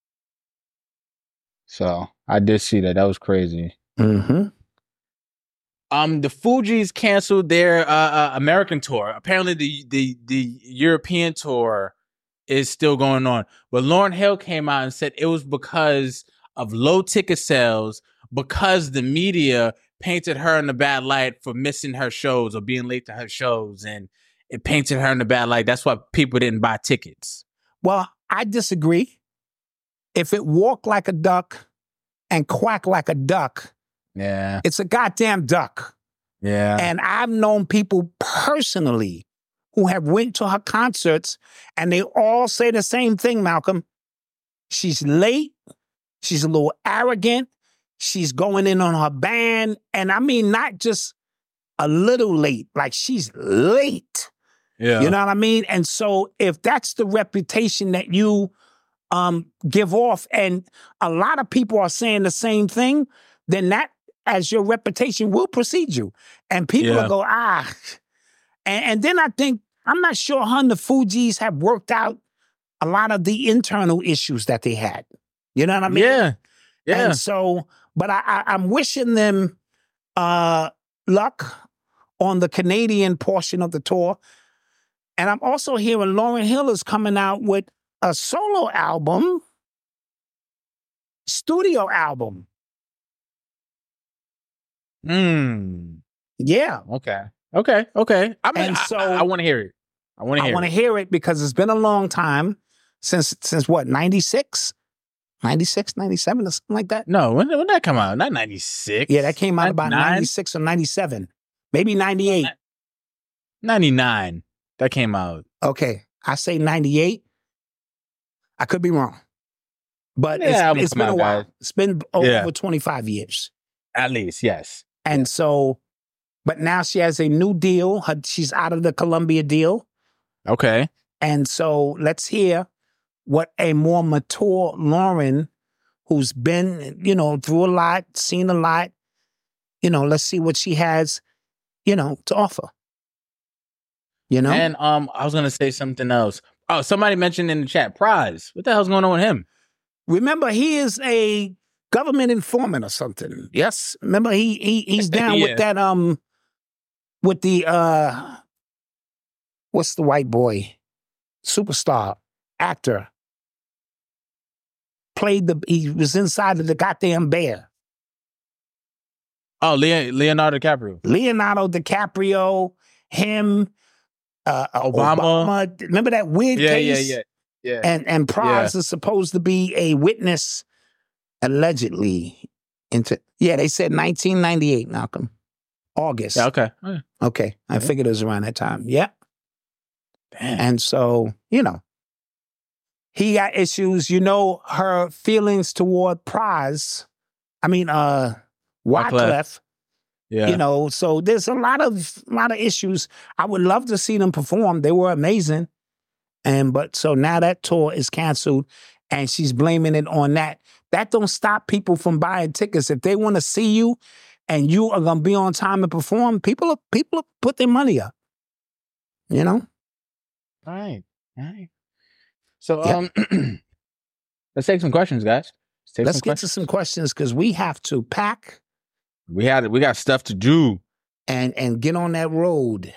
So I did see that. That was crazy. Mm-hmm. The Fugees canceled their American tour. Apparently, the European tour is still going on. But Lauryn Hill came out and said it was because of low ticket sales, because the media painted her in the bad light for missing her shows or being late to her shows, and it painted her in the bad light. That's why people didn't buy tickets. Well, I disagree. If it walked like a duck and quacked like a duck, Yeah. it's a goddamn duck. Yeah. And I've known people personally who have went to her concerts, and they all say the same thing, Malcolm. She's late. She's a little arrogant. She's going in on her band. And I mean, not just a little late, like she's late. Yeah. You know what I mean? And so if that's the reputation that you give off, and a lot of people are saying the same thing, then that, as your reputation, will precede you. And people will go, And then I think, I'm not sure her and the Fugees have worked out a lot of the internal issues that they had. You know what I mean? Yeah. Yeah. And so, but I'm wishing them luck on the Canadian portion of the tour. And I'm also hearing Lauryn Hill is coming out with a solo album, studio album. Yeah. Okay. I mean, I want to hear it. I want to hear it because it's been a long time since what, 96? 96, 97 or something like that? No, when did that come out? Not 96. Yeah, that came out about 96 or 97. Maybe 98. 99. That came out. Okay. I say 98. I could be wrong. But it's been a while. Guys. It's been over 25 years. At least, yes. And so, but now she has a new deal. She's out of the Columbia deal. Okay. And so let's hear what a more mature Lauryn, who's been, through a lot, seen a lot, let's see what she has, to offer. And I was going to say something else. Oh, somebody mentioned in the chat, Prize. What the hell's going on with him? Remember, he is a government informant or something. Yes? Remember, he's down with that, with the, what's the white boy? Superstar, actor. He was inside of the goddamn bear. Oh, Leonardo DiCaprio. Leonardo DiCaprio, him, Obama. Remember that weird case? Yeah. And Prize is supposed to be a witness, allegedly. They said 1998, Malcolm. August. Yeah, okay. Okay. I figured it was around that time. Yeah. Damn. And so, he got issues. Her feelings toward Prize. I mean, Wyclef. Yeah. So there's a lot of issues. I would love to see them perform. They were amazing. So now that tour is canceled, and she's blaming it on that. That don't stop people from buying tickets. If they want to see you and you are going to be on time and perform, people put their money up. All right. So, let's take some questions, guys. Let's get to some questions because we have to pack. We got stuff to do. And get on that road.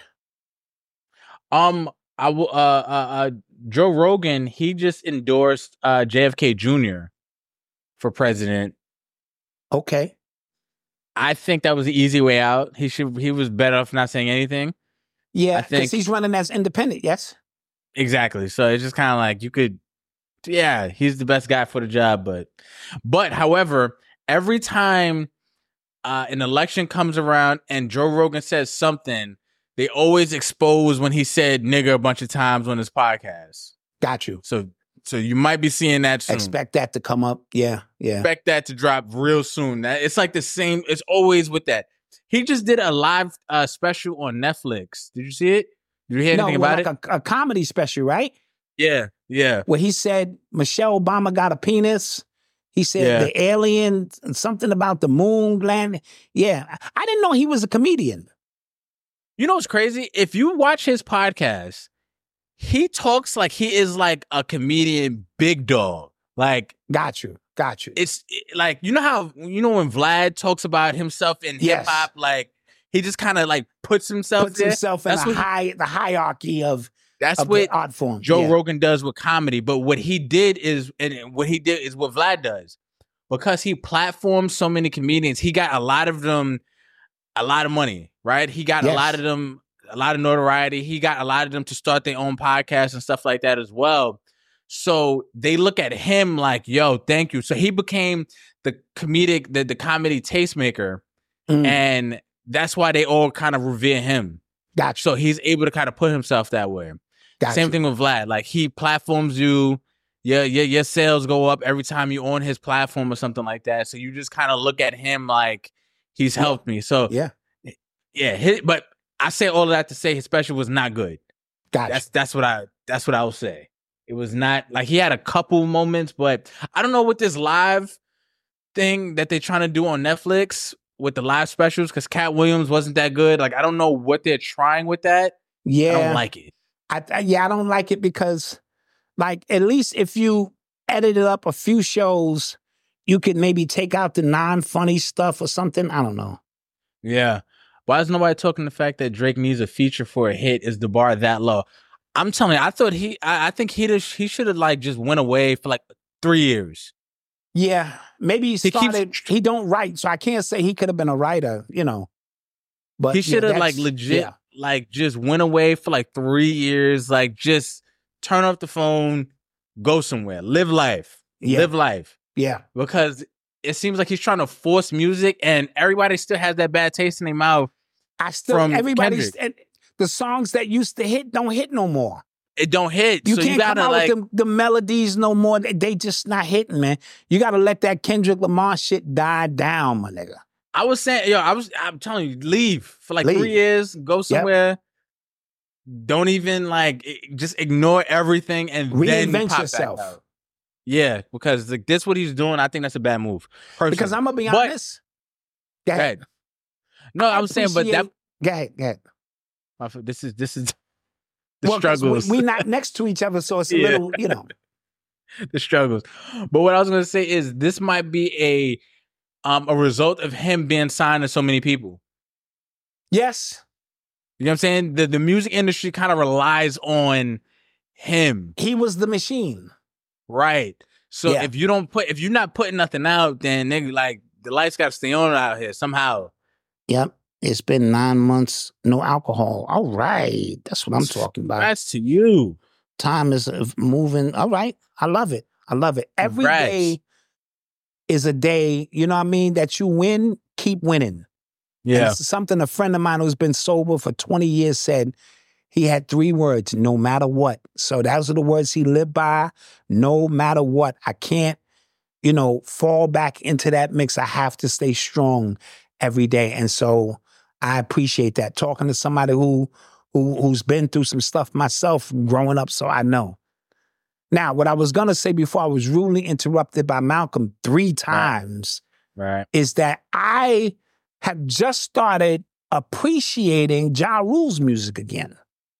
I will. Joe Rogan, he just endorsed JFK Jr. for president. Okay. I think that was the easy way out. He was better off not saying anything. Yeah, because he's running as independent. Yes. Exactly. So it's just kind of like you could. Yeah, he's the best guy for the job, but however, every time an election comes around and Joe Rogan says something, they always expose when he said nigger a bunch of times on his podcast. Got you. So you might be seeing that soon. Expect that to come up. Yeah. Expect that to drop real soon. It's like the same. It's always with that. He just did a live special on Netflix. Did you see it? Did you hear anything about it? A comedy special, right? Yeah. Where he said Michelle Obama got a penis. He said the alien, something about the moon landing. Yeah. I didn't know he was a comedian. You know what's crazy? If you watch his podcast, he talks like he is like a comedian big dog. Like, got you. It's like, when Vlad talks about himself in hip hop, like he just kind of like puts himself in the hierarchy of that's what the art form. Joe Rogan does with comedy. But what he did is what Vlad does. Because he platforms so many comedians, he got a lot of them a lot of money, right? He got a lot of them, a lot of notoriety. He got a lot of them to start their own podcasts and stuff like that as well. So they look at him like, yo, thank you. So he became the comedy tastemaker. And that's why they all kind of revere him. Gotcha. So he's able to kind of put himself that way. Gotcha. Same thing with Vlad. Like, he platforms you. Your sales go up every time you're on his platform or something like that. So you just kind of look at him like he's helped me. So but I say all of that to say his special was not good. Gotcha. That's what I will say. It was not like, he had a couple moments, but I don't know what this live thing that they're trying to do on Netflix with the live specials, because Cat Williams wasn't that good. Like, I don't know what they're trying with that. Yeah, I don't like it. I don't like it because, like, at least if you edited up a few shows, you could maybe take out the non-funny stuff or something. I don't know. Yeah. Why is nobody talking the fact that Drake needs a feature for a hit? Is the bar that low? I'm telling you, I think he should have, like, just went away for like 3 years. Yeah. Maybe he don't write, so I can't say he could have been a writer, you know. But he should have, like, legit, like, just went away for like 3 years, like, just turn off the phone, go somewhere, live life. Yeah. Because it seems like he's trying to force music, and everybody still has that bad taste in their mouth. The songs that used to hit don't hit no more. It don't hit. You can't come out with the melodies no more. They just not hitting, man. You got to let that Kendrick Lamar shit die down, my nigga. I was saying, I'm telling you, leave for like 3 years, go somewhere. Yep. Don't even, like, just ignore everything and then reinvent pop yourself. Back out. Yeah, because, like, this what he's doing. I think that's a bad move. Personally. Because I'm gonna be honest. Go ahead. No, I'm saying, but that. Go ahead. This is the struggles. We not next to each other, so it's a little, you know. The struggles. But what I was going to say is, this might be a result of him being signed to so many people. Yes. You know what I'm saying? The music industry kind of relies on him. He was the machine. Right. So if you're not putting nothing out, then nigga, like, the lights got to stay on out here somehow. Yep. It's been 9 months, no alcohol. All right. That's what I'm talking about. That's to you. Time is moving. All right. I love it. Every day is a day, you know what I mean, that you win, keep winning. Yeah. And it's something a friend of mine who's been sober for 20 years said. He had 3 words, no matter what. So those are the words he lived by, no matter what. I can't, fall back into that mix. I have to stay strong every day. And so I appreciate that. Talking to somebody who's been through some stuff myself growing up, so I know. Now, what I was going to say before I was rudely interrupted by Malcolm 3 times is that I have just started appreciating Ja Rule's music again.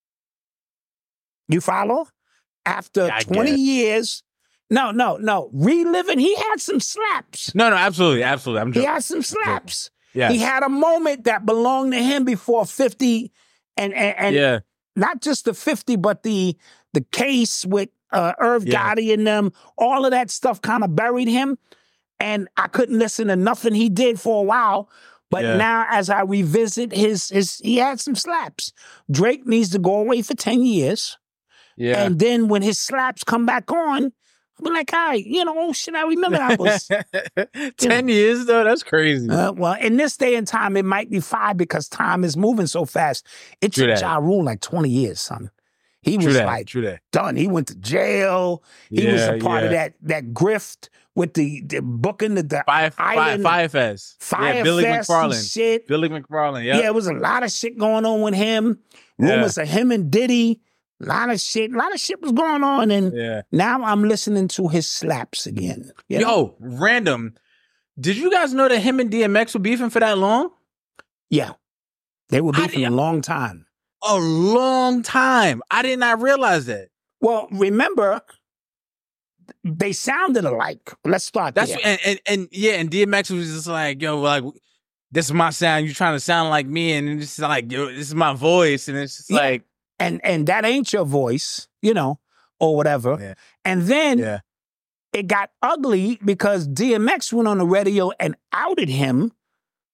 You follow? After 20 years. No. Reliving. He had some slaps. No, absolutely. I'm joking. He had some slaps. Yes. He had a moment that belonged to him before 50 and not just the 50, but the case with Irv Gotti and them, all of that stuff kind of buried him. And I couldn't listen to nothing he did for a while. But now as I revisit he had some slaps. Drake needs to go away for 10 years. Yeah. And then when his slaps come back on, I'll be like, all right, I remember that was 10 years though. That's crazy. Well, in this day and time, it might be 5 because time is moving so fast. It took Ja Rule like 20 years, son. He was done. He went to jail. He was a part of that grift with the booking the island. Firefest. Billy McFarlane. Shit. Billy McFarlane, Yeah, it was a lot of shit going on with him. Rumors of him and Diddy. A lot of shit was going on, and now I'm listening to his slaps again. Yo, random. Did you guys know that him and DMX were beefing for that long? Yeah. They were beefing a long time. A long time. I did not realize that. Well, remember, they sounded alike. Let's start there. And DMX was just like, yo, like, this is my sound. You trying to sound like me, and it's just like, yo, this is my voice, and it's just like. And that ain't your voice, or whatever. Yeah. And then it got ugly because DMX went on the radio and outed him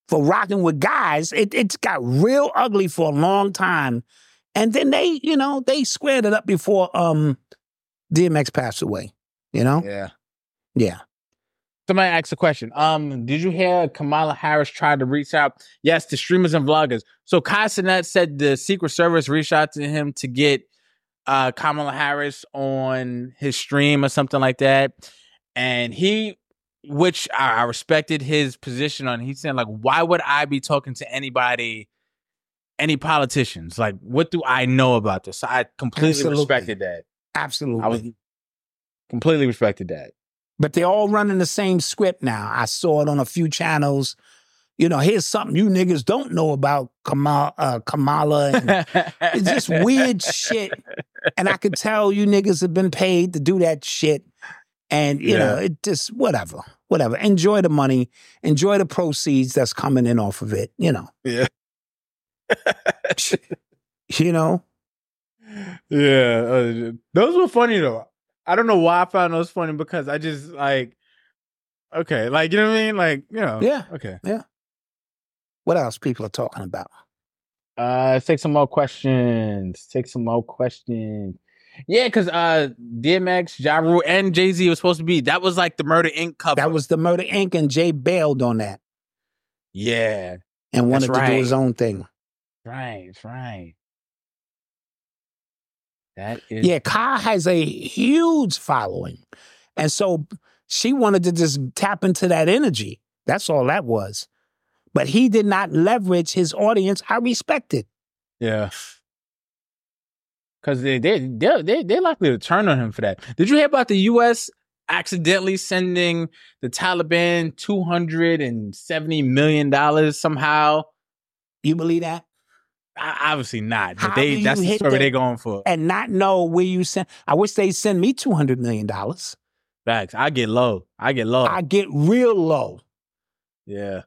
for rocking with guys. It's got real ugly for a long time. And then they squared it up before DMX passed away. Yeah. Yeah. Somebody asked a question. Did you hear Kamala Harris tried to reach out? Yes, to streamers and vloggers. So Kai Cenat said the Secret Service reached out to him to get Kamala Harris on his stream or something like that. And which I respected his position on, he's saying, like, why would I be talking to anybody, any politicians? Like, what do I know about this? So I completely respected that. Absolutely. I was completely respected that. But they're all running the same script now. I saw it on a few channels. Here's something you niggas don't know about Kamala. And it's just weird shit. And I could tell you niggas have been paid to do that shit. And, you know, it just, whatever. Enjoy the money. Enjoy the proceeds that's coming in off of it, Yeah. Yeah. Those were funny, though. I don't know why I found those funny, because I just, like, okay. Like, you know what I mean? Like, Yeah. Okay. Yeah. What else people are talking about? Let's take some more questions. Yeah, because DMX, Ja Rule, and Jay-Z was supposed to be, that was like the Murder Inc. cover. That was the Murder Inc. and Jay bailed on that. Yeah. And wanted to do his own thing. Right. That is... Yeah, Kai has a huge following. And so she wanted to just tap into that energy. That's all that was. But he did not leverage his audience. I respect it. Yeah. Because they're likely to turn on him for that. Did you hear about the U.S. accidentally sending the Taliban $270 million somehow? You believe that? Obviously not. But that's the story they're going for. And not know where you send. I wish they'd send me $200 million. Facts. I get low. I get real low. Yeah.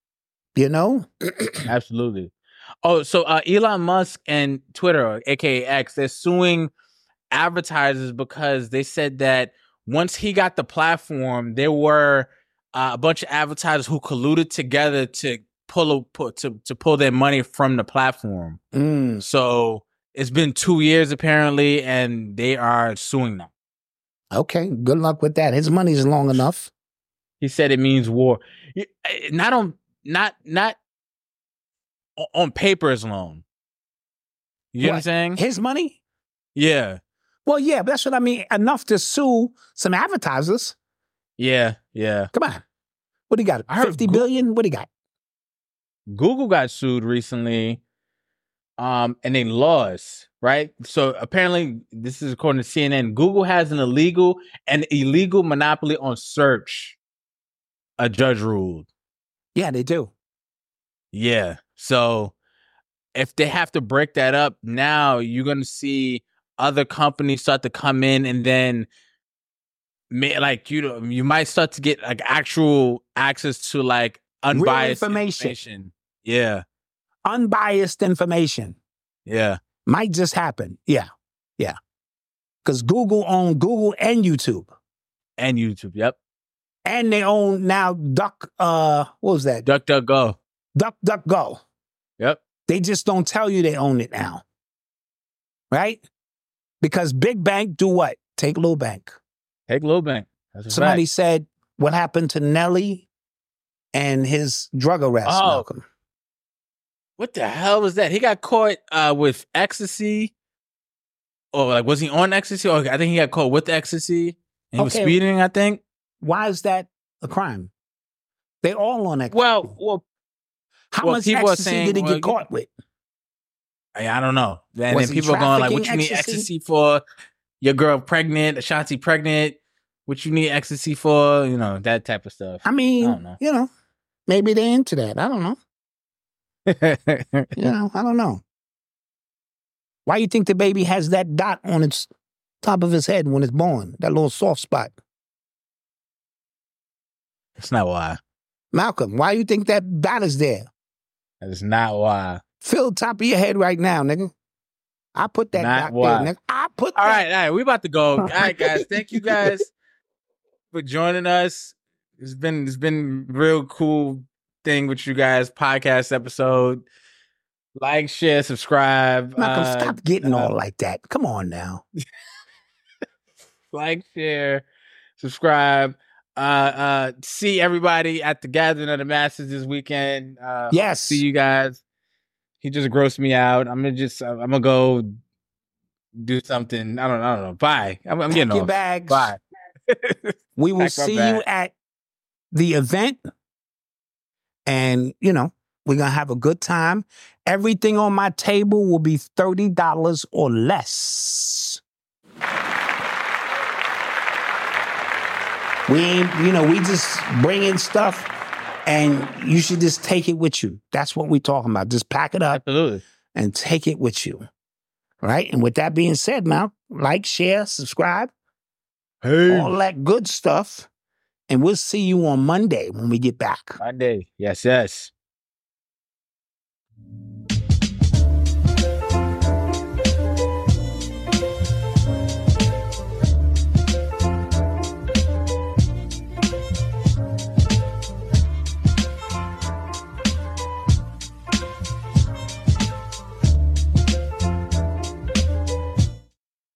Absolutely. Oh, so Elon Musk and Twitter, aka X, they're suing advertisers because they said that once he got the platform, there were a bunch of advertisers who colluded together to pull their money from the platform. So it's been 2 years apparently, and they are suing them. Okay, good luck with that. His money's long enough. He said it means war. Not on paper is long. You know what I'm saying? His money? Yeah. Well, yeah, but that's what I mean. Enough to sue some advertisers. Yeah. Come on. What do you got? 50 billion? What do you got? Google got sued recently, and they lost, right? So apparently, this is according to CNN, Google has an illegal monopoly on search, a judge ruled. Yeah, they do. Yeah. So if they have to break that up, now you're going to see other companies start to come in, and then like, you might start to get like actual access to like unbiased information. Yeah. Unbiased information. Yeah. Might just happen. Yeah. Because Google own Google and YouTube. Yep. And they own now what was that? DuckDuckGo. DuckDuckGo. Yep. They just don't tell you they own it now. Right? Because Big Bank do what? Take Little Bank. Somebody said, what happened to Nelly and his drug arrest, Malcolm? What the hell was that? He got caught with ecstasy. Or like, was he on ecstasy? Or I think he got caught with ecstasy. And he was speeding, I think. Why is that a crime? They all on ecstasy. Well, how much ecstasy did he get caught with? I don't know. And then people are going like, what you need ecstasy for? Your girl pregnant, Ashanti pregnant. What you need ecstasy for? That type of stuff. I mean, I don't know. Maybe they're into that. I don't know. I don't know. Why you think the baby has that dot on its top of his head when it's born? That little soft spot. That's not why. Malcolm, why you think that dot is there? That is not why. Feel the top of your head right now, nigga. I put that dot there, nigga. All right. We about to go. All right, guys. Thank you guys for joining us. It's been real cool. thing with you guys. Podcast episode. Like, share, subscribe. Malcolm, stop getting all like that. Come on now. Like, share, subscribe. See everybody at the Gathering of the Masters this weekend. Yes. See you guys. He just grossed me out. I'm gonna go do something. I don't know. Bye. I'm getting your off. bags. Bye. We will see you at the event. And, you know, we're going to have a good time. Everything on my table will be $30 or less. We just bring in stuff and you should just take it with you. That's what we're talking about. Just pack it up. Absolutely. And take it with you. Right? And with that being said, Mal, like, share, subscribe. Hey. All that good stuff. And we'll see you on Monday when we get back. Monday. Yes.